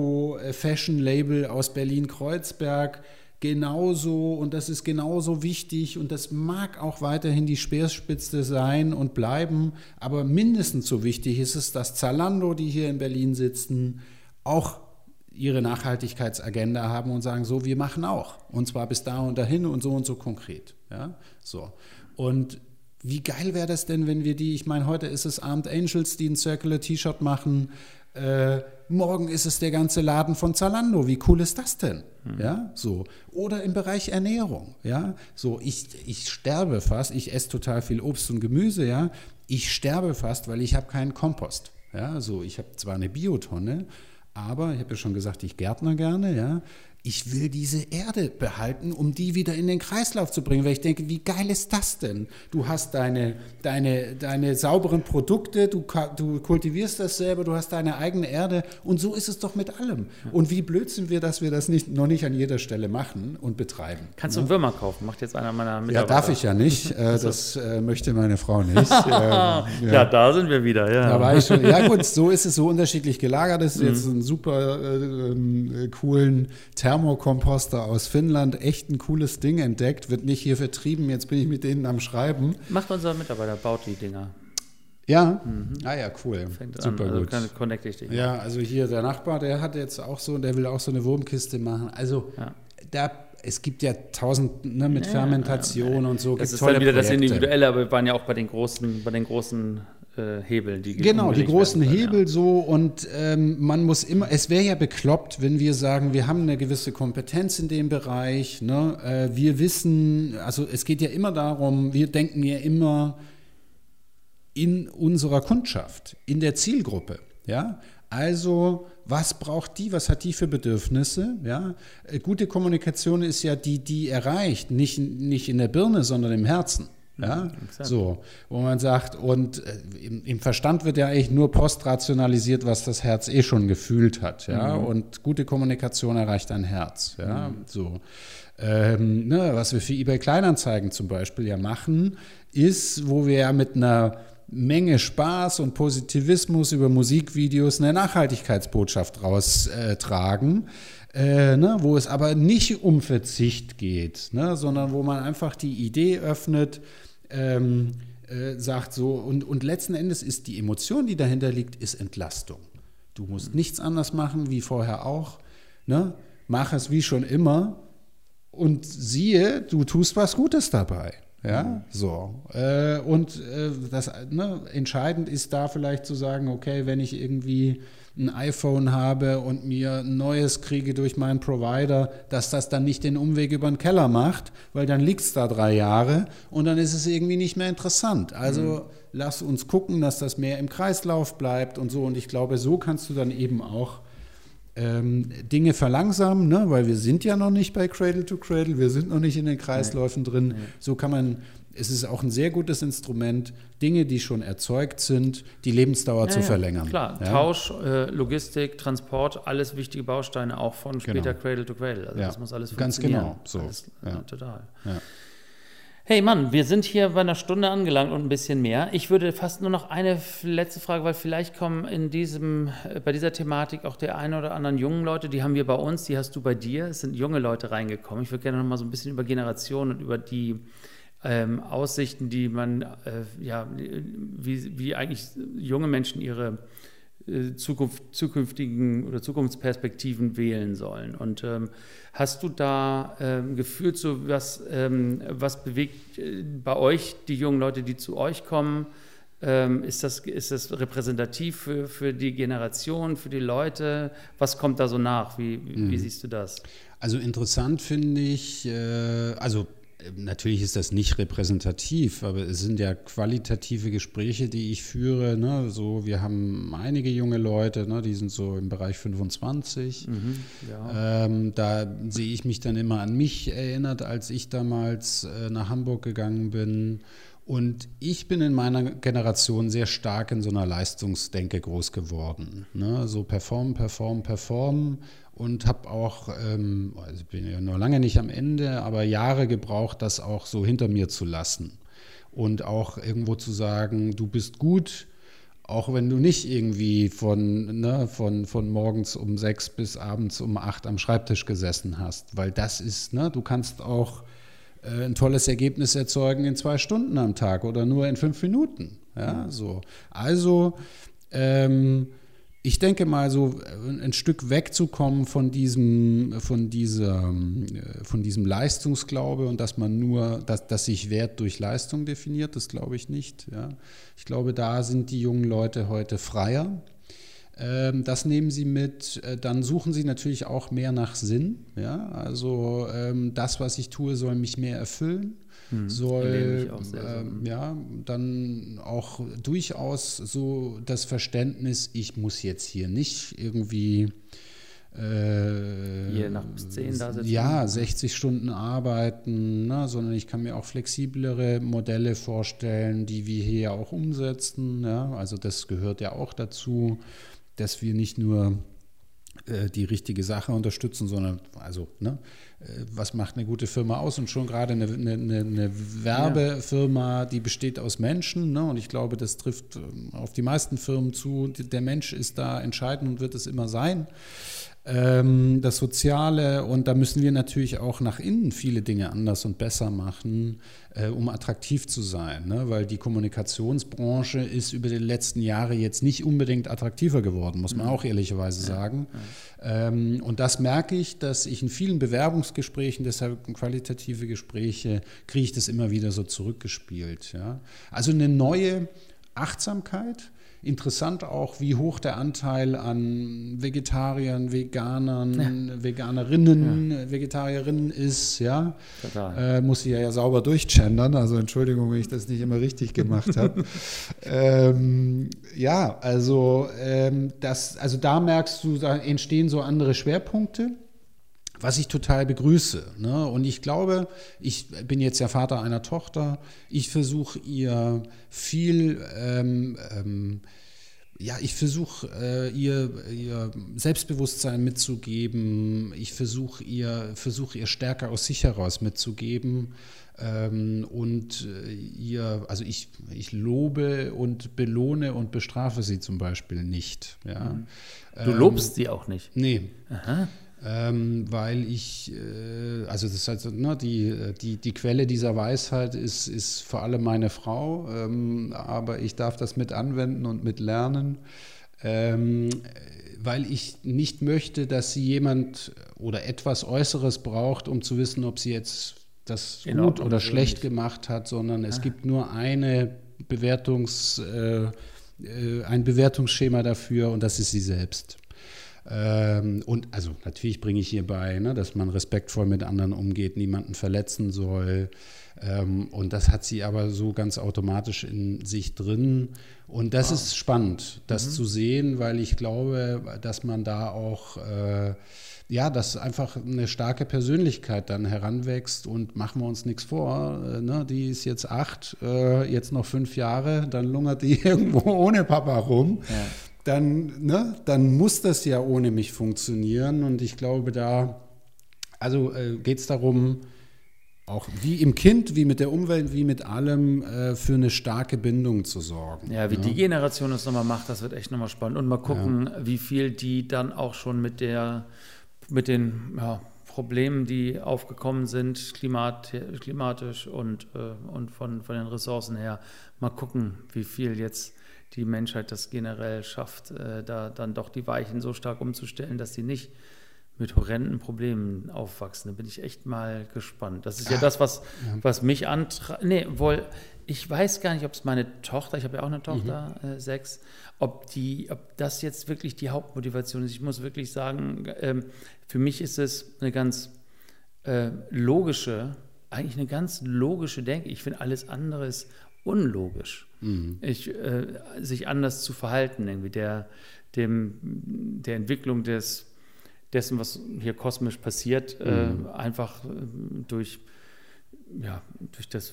Öko-Fashion-Label aus Berlin-Kreuzberg genauso, und das ist genauso wichtig und das mag auch weiterhin die Speerspitze sein und bleiben, aber mindestens so wichtig ist es, dass Zalando, die hier in Berlin sitzen, auch ihre Nachhaltigkeitsagenda haben und sagen, so, wir machen auch. Und zwar bis da und dahin und so und so konkret. Ja, so. Und wie geil wäre das denn, wenn wir die, ich meine, heute ist es Armed Angels, die ein Circular T-Shirt machen, äh, morgen ist es der ganze Laden von Zalando. Wie cool ist das denn? Mhm. Ja, so. Oder im Bereich Ernährung. Ja, so. Ich, ich sterbe fast, ich esse total viel Obst und Gemüse, ja. Ich sterbe fast, weil ich habe keinen Kompost. Ja, so. Ich habe zwar eine Biotonne, aber ich habe ja schon gesagt, ich gärtner gerne, ja. Ich will diese Erde behalten, um die wieder in den Kreislauf zu bringen, weil ich denke, wie geil ist das denn? Du hast deine, deine, deine sauberen Produkte, du, du kultivierst das selber, du hast deine eigene Erde und so ist es doch mit allem. Und wie blöd sind wir, dass wir das nicht, noch nicht an jeder Stelle machen und betreiben. Kannst ne? du Würmer kaufen? Macht jetzt einer meiner Mitarbeiter. Ja, darf ich ja nicht. Äh, das äh, möchte meine Frau nicht. ähm, ja. ja, da sind wir wieder. Ja. Da war ich schon. Ja gut, so ist es so unterschiedlich gelagert. Das ist mhm. jetzt ein super äh, äh, coolen Thermokomposter aus Finnland, echt ein cooles Ding entdeckt, wird nicht hier vertrieben, jetzt bin ich mit denen am Schreiben. Macht unser Mitarbeiter, baut die Dinger. Ja, mhm. ah ja, cool, fängt super an, also gut. Kann, connecte ich dich. Ja, also hier der Nachbar, der hat jetzt auch so, der will auch so eine Wurmkiste machen, also ja. da es gibt ja tausend ne, mit ja, Fermentation ja, ja. und so. Das ist dann wieder Projekte. Das Individuelle, aber wir waren ja auch bei den großen, bei den großen äh, Hebeln. Die genau, die großen werden, Hebel ja. so und ähm, man muss immer, es wäre ja bekloppt, wenn wir sagen, wir haben eine gewisse Kompetenz in dem Bereich, ne? äh, wir wissen, also es geht ja immer darum, wir denken ja immer in unserer Kundschaft, in der Zielgruppe, ja, also was braucht die, was hat die für Bedürfnisse? Ja? Gute Kommunikation ist ja die, die erreicht, nicht, nicht in der Birne, sondern im Herzen. Ja? So, wo man sagt, und im, im Verstand wird ja eigentlich nur postrationalisiert, was das Herz eh schon gefühlt hat. Ja? Mhm. Und gute Kommunikation erreicht ein Herz. Ja? Mhm. So. Ähm, ne, was wir für eBay Kleinanzeigen zum Beispiel ja machen, ist, wo wir ja mit einer Menge Spaß und Positivismus über Musikvideos eine Nachhaltigkeitsbotschaft raustragen, äh, ne, wo es aber nicht um Verzicht geht, ne, sondern wo man einfach die Idee öffnet, ähm, äh, sagt so, und, und letzten Endes ist die Emotion, die dahinter liegt, ist Entlastung. Du musst nichts anders machen wie vorher auch, ne, mach es wie schon immer und siehe, du tust was Gutes dabei. Ja, so. Äh, und äh, das ne, entscheidend ist da vielleicht zu sagen, okay, wenn ich irgendwie ein iPhone habe und mir ein neues kriege durch meinen Provider, dass das dann nicht den Umweg über den Keller macht, weil dann liegt es da drei Jahre und dann ist es irgendwie nicht mehr interessant. Also mhm. lass uns gucken, dass das mehr im Kreislauf bleibt und so. Und ich glaube, so kannst du dann eben auch Ähm, Dinge verlangsamen, ne? Weil wir sind ja noch nicht bei Cradle to Cradle, wir sind noch nicht in den Kreisläufen nee. drin. Nee. So kann man, es ist auch ein sehr gutes Instrument, Dinge, die schon erzeugt sind, die Lebensdauer ja, zu ja, verlängern. Klar, ja? Tausch, äh, Logistik, Transport, alles wichtige Bausteine, auch von später genau. Cradle to Cradle. Also ja. das muss alles funktionieren. Ganz genau, so. Alles, ja. Ja, total. Ja. Hey Mann, wir sind hier bei einer Stunde angelangt und ein bisschen mehr. Ich würde fast nur noch eine letzte Frage, weil vielleicht kommen in diesem, bei dieser Thematik auch der eine oder anderen jungen Leute, die haben wir bei uns, die hast du bei dir, es sind junge Leute reingekommen. Ich würde gerne noch mal so ein bisschen über Generationen und über die ähm, Aussichten, die man, äh, ja, wie, wie eigentlich junge Menschen ihre Zukunft, zukünftigen oder Zukunftsperspektiven wählen sollen. Und ähm, hast du da ähm, gefühlt, so was, ähm, was bewegt äh, bei euch die jungen Leute, die zu euch kommen? Ähm, ist das, ist das repräsentativ für, für die Generation, für die Leute? Was kommt da so nach? Wie, mhm. wie siehst du das? Also interessant finde ich, äh, also Natürlich ist das nicht repräsentativ, aber es sind ja qualitative Gespräche, die ich führe. Ne? So, wir haben einige junge Leute, ne? Die sind so im Bereich fünfundzwanzig. Mhm, ja. Ähm, da sehe ich mich dann immer an mich erinnert, als ich damals äh, nach Hamburg gegangen bin. Und ich bin in meiner Generation sehr stark in so einer Leistungsdenke groß geworden. Ne? So performen, performen, performen. Und habe auch, ähm, also bin ja noch lange nicht am Ende, aber Jahre gebraucht, das auch so hinter mir zu lassen. Und auch irgendwo zu sagen, du bist gut, auch wenn du nicht irgendwie von, ne, von, von morgens um sechs bis abends um acht am Schreibtisch gesessen hast. Weil das ist, ne, du kannst auch äh, ein tolles Ergebnis erzeugen in zwei Stunden am Tag oder nur in fünf Minuten. Ja, so. Also, ähm, ich denke mal, so ein Stück wegzukommen von diesem, von dieser, von diesem Leistungsglaube und dass man nur, dass, dass sich Wert durch Leistung definiert, das glaube ich nicht. Ja. Ich glaube, da sind die jungen Leute heute freier. Ähm, das nehmen sie mit. Dann suchen sie natürlich auch mehr nach Sinn. Ja. Also ähm, das, was ich tue, soll mich mehr erfüllen. Mhm. Soll ähm, ja, dann auch durchaus so das Verständnis, ich muss jetzt hier nicht irgendwie äh, hier nach bis zehn da sitzen. Ja, sechzig Stunden arbeiten, ne, sondern ich kann mir auch flexiblere Modelle vorstellen, die wir hier auch umsetzen. Ja, also das gehört ja auch dazu, dass wir nicht nur äh, die richtige Sache unterstützen, sondern also, ne, was macht eine gute Firma aus? Und schon gerade eine, eine, eine Werbefirma, die besteht aus Menschen. Ne? Und ich glaube, das trifft auf die meisten Firmen zu. Der Mensch ist da entscheidend und wird es immer sein. Ähm, das Soziale, und da müssen wir natürlich auch nach innen viele Dinge anders und besser machen, äh, um attraktiv zu sein. Ne? Weil die Kommunikationsbranche ist über die letzten Jahre jetzt nicht unbedingt attraktiver geworden, muss man auch ehrlicherweise sagen. Ja. Ähm, und das merke ich, dass ich in vielen Bewerbungsgesprächen, deshalb qualitative Gespräche, kriege ich das immer wieder so zurückgespielt. Ja? Also eine neue Achtsamkeit. Interessant auch, wie hoch der Anteil an Vegetariern, Veganern, ja. Veganerinnen, ja. Vegetarierinnen ist. Ja? Äh, muss ich ja, ja sauber durchgendern, also Entschuldigung, wenn ich das nicht immer richtig gemacht habe. ähm, ja, also, ähm, das, also da merkst du, da entstehen so andere Schwerpunkte. Was ich total begrüße. Ne? Und ich glaube, ich bin jetzt ja Vater einer Tochter, ich versuche ihr viel, ähm, ähm, ja, ich versuche äh, ihr, ihr Selbstbewusstsein mitzugeben, ich versuche ihr, versuch ihr stärker aus sich heraus mitzugeben. Ähm, und ihr, also ich, ich lobe und belohne und bestrafe sie zum Beispiel nicht. Ja? Du lobst ähm, sie auch nicht? Nee. Aha. Ähm, weil ich, äh, also das ist halt so, ne, die, die, die Quelle dieser Weisheit ist, ist vor allem meine Frau, ähm, aber ich darf das mit anwenden und mit lernen, ähm, weil ich nicht möchte, dass sie jemand oder etwas Äußeres braucht, um zu wissen, ob sie jetzt das genau, gut oder schlecht gemacht hat, sondern es ah. gibt nur eine Bewertungs, äh, äh, ein Bewertungsschema dafür und das ist sie selbst. Ähm, und also natürlich bringe ich hierbei, ne, dass man respektvoll mit anderen umgeht, niemanden verletzen soll. Ähm, und das hat sie aber so ganz automatisch in sich drin. Und das wow. ist spannend, das mhm. zu sehen, weil ich glaube, dass man da auch, äh, ja, dass einfach eine starke Persönlichkeit dann heranwächst und machen wir uns nichts vor. Äh, ne, die ist jetzt acht, äh, jetzt noch fünf Jahre, dann lungert die irgendwo ohne Papa rum. Ja. Dann, ne, dann muss das ja ohne mich funktionieren. Und ich glaube, da also äh, geht es darum, auch wie im Kind, wie mit der Umwelt, wie mit allem, äh, für eine starke Bindung zu sorgen. Ja, wie ja. die Generation das nochmal macht, das wird echt nochmal spannend. Und mal gucken, ja. wie viel die dann auch schon mit der, mit den ja, Problemen, die aufgekommen sind, klimat, klimatisch und, äh, und von, von den Ressourcen her, mal gucken, wie viel jetzt die Menschheit das generell schafft, äh, da dann doch die Weichen so stark umzustellen, dass sie nicht mit horrenden Problemen aufwachsen. Da bin ich echt mal gespannt. Das ist ja, ja das, was, ja. was mich antreibt. Nee, wohl, ich weiß gar nicht, ob es meine Tochter, ich habe ja auch eine Tochter, mhm. äh, sechs, ob, die, ob das jetzt wirklich die Hauptmotivation ist. Ich muss wirklich sagen, ähm, für mich ist es eine ganz äh, logische eigentlich eine ganz logische Denke. Ich finde, alles andere ist unlogisch. Mhm. Ich, äh, sich anders zu verhalten, irgendwie der, dem, der Entwicklung des, dessen, was hier kosmisch passiert, mhm. äh, einfach äh, durch, ja, durch, das,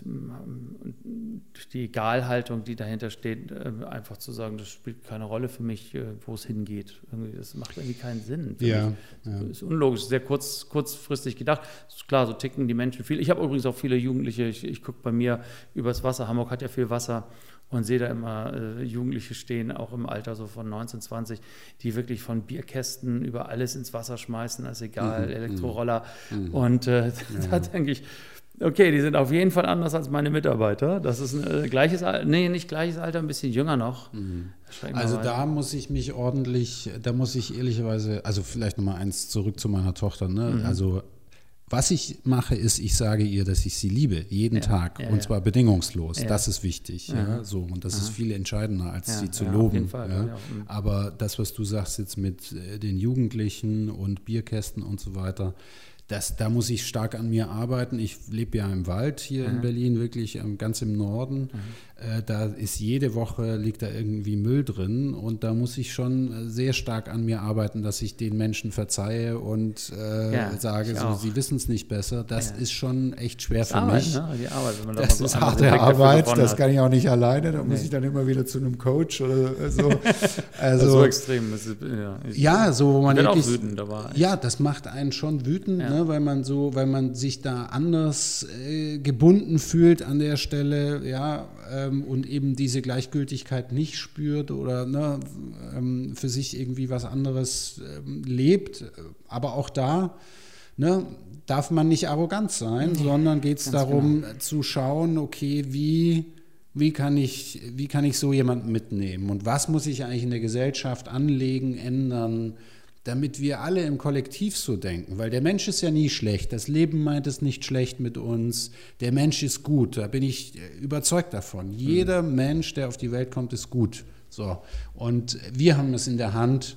durch die Egalhaltung, die dahinter steht, äh, einfach zu sagen, das spielt keine Rolle für mich, äh, wo es hingeht. Irgendwie, das macht irgendwie keinen Sinn. Ja, mich. ja. Das ist unlogisch, sehr kurz, kurzfristig gedacht. Ist klar, so ticken die Menschen viel. Ich habe übrigens auch viele Jugendliche, ich, ich gucke bei mir übers Wasser, Hamburg hat ja viel Wasser, und sehe da immer äh, Jugendliche stehen, auch im Alter so von neunzehn, zwanzig, die wirklich von Bierkästen über alles ins Wasser schmeißen, ist egal, mhm. Elektroroller. Mhm. Und äh, ja. da denke ich, okay, die sind auf jeden Fall anders als meine Mitarbeiter. Das ist ein äh, gleiches Alter, nee, nicht gleiches Alter, ein bisschen jünger noch. Mhm. Also da muss ich mich ordentlich, da muss ich ehrlicherweise, also vielleicht nochmal eins zurück zu meiner Tochter, ne? Mhm. Also was ich mache, ist, ich sage ihr, dass ich sie liebe, jeden ja, Tag, ja, und zwar ja. bedingungslos. Ja. Das ist wichtig. Ja. Ja, so. Und das Aha. ist viel entscheidender, als ja, sie zu ja, loben. Auf jeden Fall, ja. Ja. Aber das, was du sagst jetzt mit den Jugendlichen und Bierkästen und so weiter, das, da muss ich stark an mir arbeiten. Ich lebe ja im Wald hier mhm. in Berlin, wirklich ganz im Norden. Mhm. Äh, da ist jede Woche, liegt da irgendwie Müll drin, und da muss ich schon sehr stark an mir arbeiten, dass ich den Menschen verzeihe und äh, ja, sage, so, sie wissen es nicht besser. Das ja. ist schon echt schwer das für Arbeit, mich. Ne? Die Arbeit, wenn man das da ist harte Arbeit, das kann ich auch nicht alleine, da nee. muss ich dann immer wieder zu einem Coach oder so. Also, so extrem. Das ist, ja, ich, ja, so wo man wirklich, auch wütend dabei. Ja, das macht einen schon wütend, ja. ne, weil man so, weil man sich da anders äh, gebunden fühlt an der Stelle, ja, ähm, und eben diese Gleichgültigkeit nicht spürt oder ne, ähm, für sich irgendwie was anderes ähm, lebt. Aber auch da ne, darf man nicht arrogant sein, nee, sondern geht es darum genau. zu schauen, okay, wie, wie, kann ich, wie kann ich so jemanden mitnehmen und was muss ich eigentlich in der Gesellschaft anlegen, ändern, damit wir alle im Kollektiv so denken, weil der Mensch ist ja nie schlecht, das Leben meint es nicht schlecht mit uns, der Mensch ist gut, da bin ich überzeugt davon. Mhm. Jeder Mensch, der auf die Welt kommt, ist gut. So. Und wir haben es in der Hand,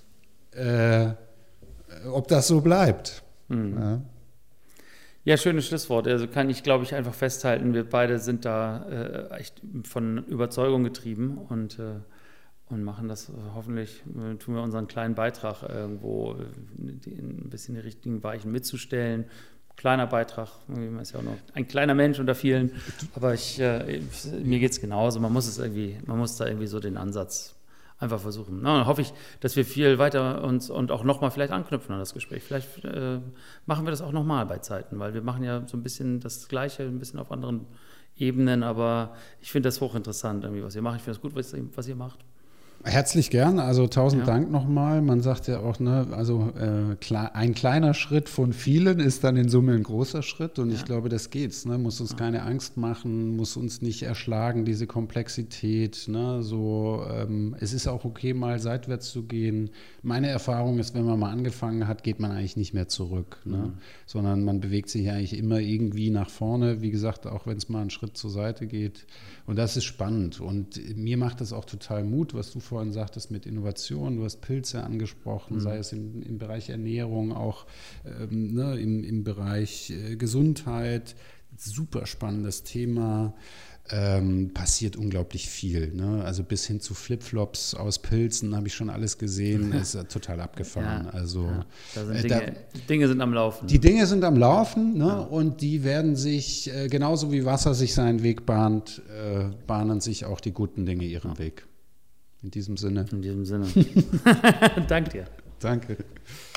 äh, ob das so bleibt. Mhm. Ja. Ja, schönes Schlusswort. Also kann ich, glaube ich, einfach festhalten, wir beide sind da äh, echt von Überzeugung getrieben und äh, Und machen das, hoffentlich tun wir unseren kleinen Beitrag irgendwo ein bisschen die richtigen Weichen mitzustellen. Kleiner Beitrag, man ist ja auch noch ein kleiner Mensch unter vielen, aber ich, äh, mir geht es genauso. Man muss es irgendwie, man muss da irgendwie so den Ansatz einfach versuchen. Na, dann hoffe ich, dass wir viel weiter uns und auch nochmal vielleicht anknüpfen an das Gespräch. Vielleicht äh, machen wir das auch nochmal bei Zeiten, weil wir machen ja so ein bisschen das Gleiche, ein bisschen auf anderen Ebenen, aber ich finde das hochinteressant, irgendwie, was ihr macht. Ich finde es gut, was ihr, was ihr macht. Herzlich gern, also tausend ja. Dank nochmal. Man sagt ja auch, ne, also äh, klar, ein kleiner Schritt von vielen ist dann in Summe ein großer Schritt, und ja. ich glaube, das geht's. Ne? Muss uns ja. keine Angst machen, muss uns nicht erschlagen, diese Komplexität. Ne? So, ähm, es ist auch okay, mal seitwärts zu gehen. Meine Erfahrung ist, wenn man mal angefangen hat, geht man eigentlich nicht mehr zurück, ne? Mhm. sondern man bewegt sich eigentlich immer irgendwie nach vorne. Wie gesagt, auch wenn es mal einen Schritt zur Seite geht. Und das ist spannend. Und mir macht das auch total Mut, was du vorhin sagtest mit Innovation. Du hast Pilze angesprochen, mhm. sei es im, im Bereich Ernährung, auch ähm, ne, im, im Bereich äh, Gesundheit. Super spannendes Thema. Ähm, passiert unglaublich viel. Ne? Also bis hin zu Flipflops aus Pilzen habe ich schon alles gesehen. Ist äh, total abgefahren. Ja, also, ja. Da sind Dinge, äh, da, Dinge sind am Laufen. Die Dinge sind am Laufen, ne? Ja. Und die werden sich, äh, genauso wie Wasser sich seinen Weg bahnt, äh, bahnen sich auch die guten Dinge ihren ja. Weg. In diesem Sinne. In diesem Sinne. Danke dir. Danke.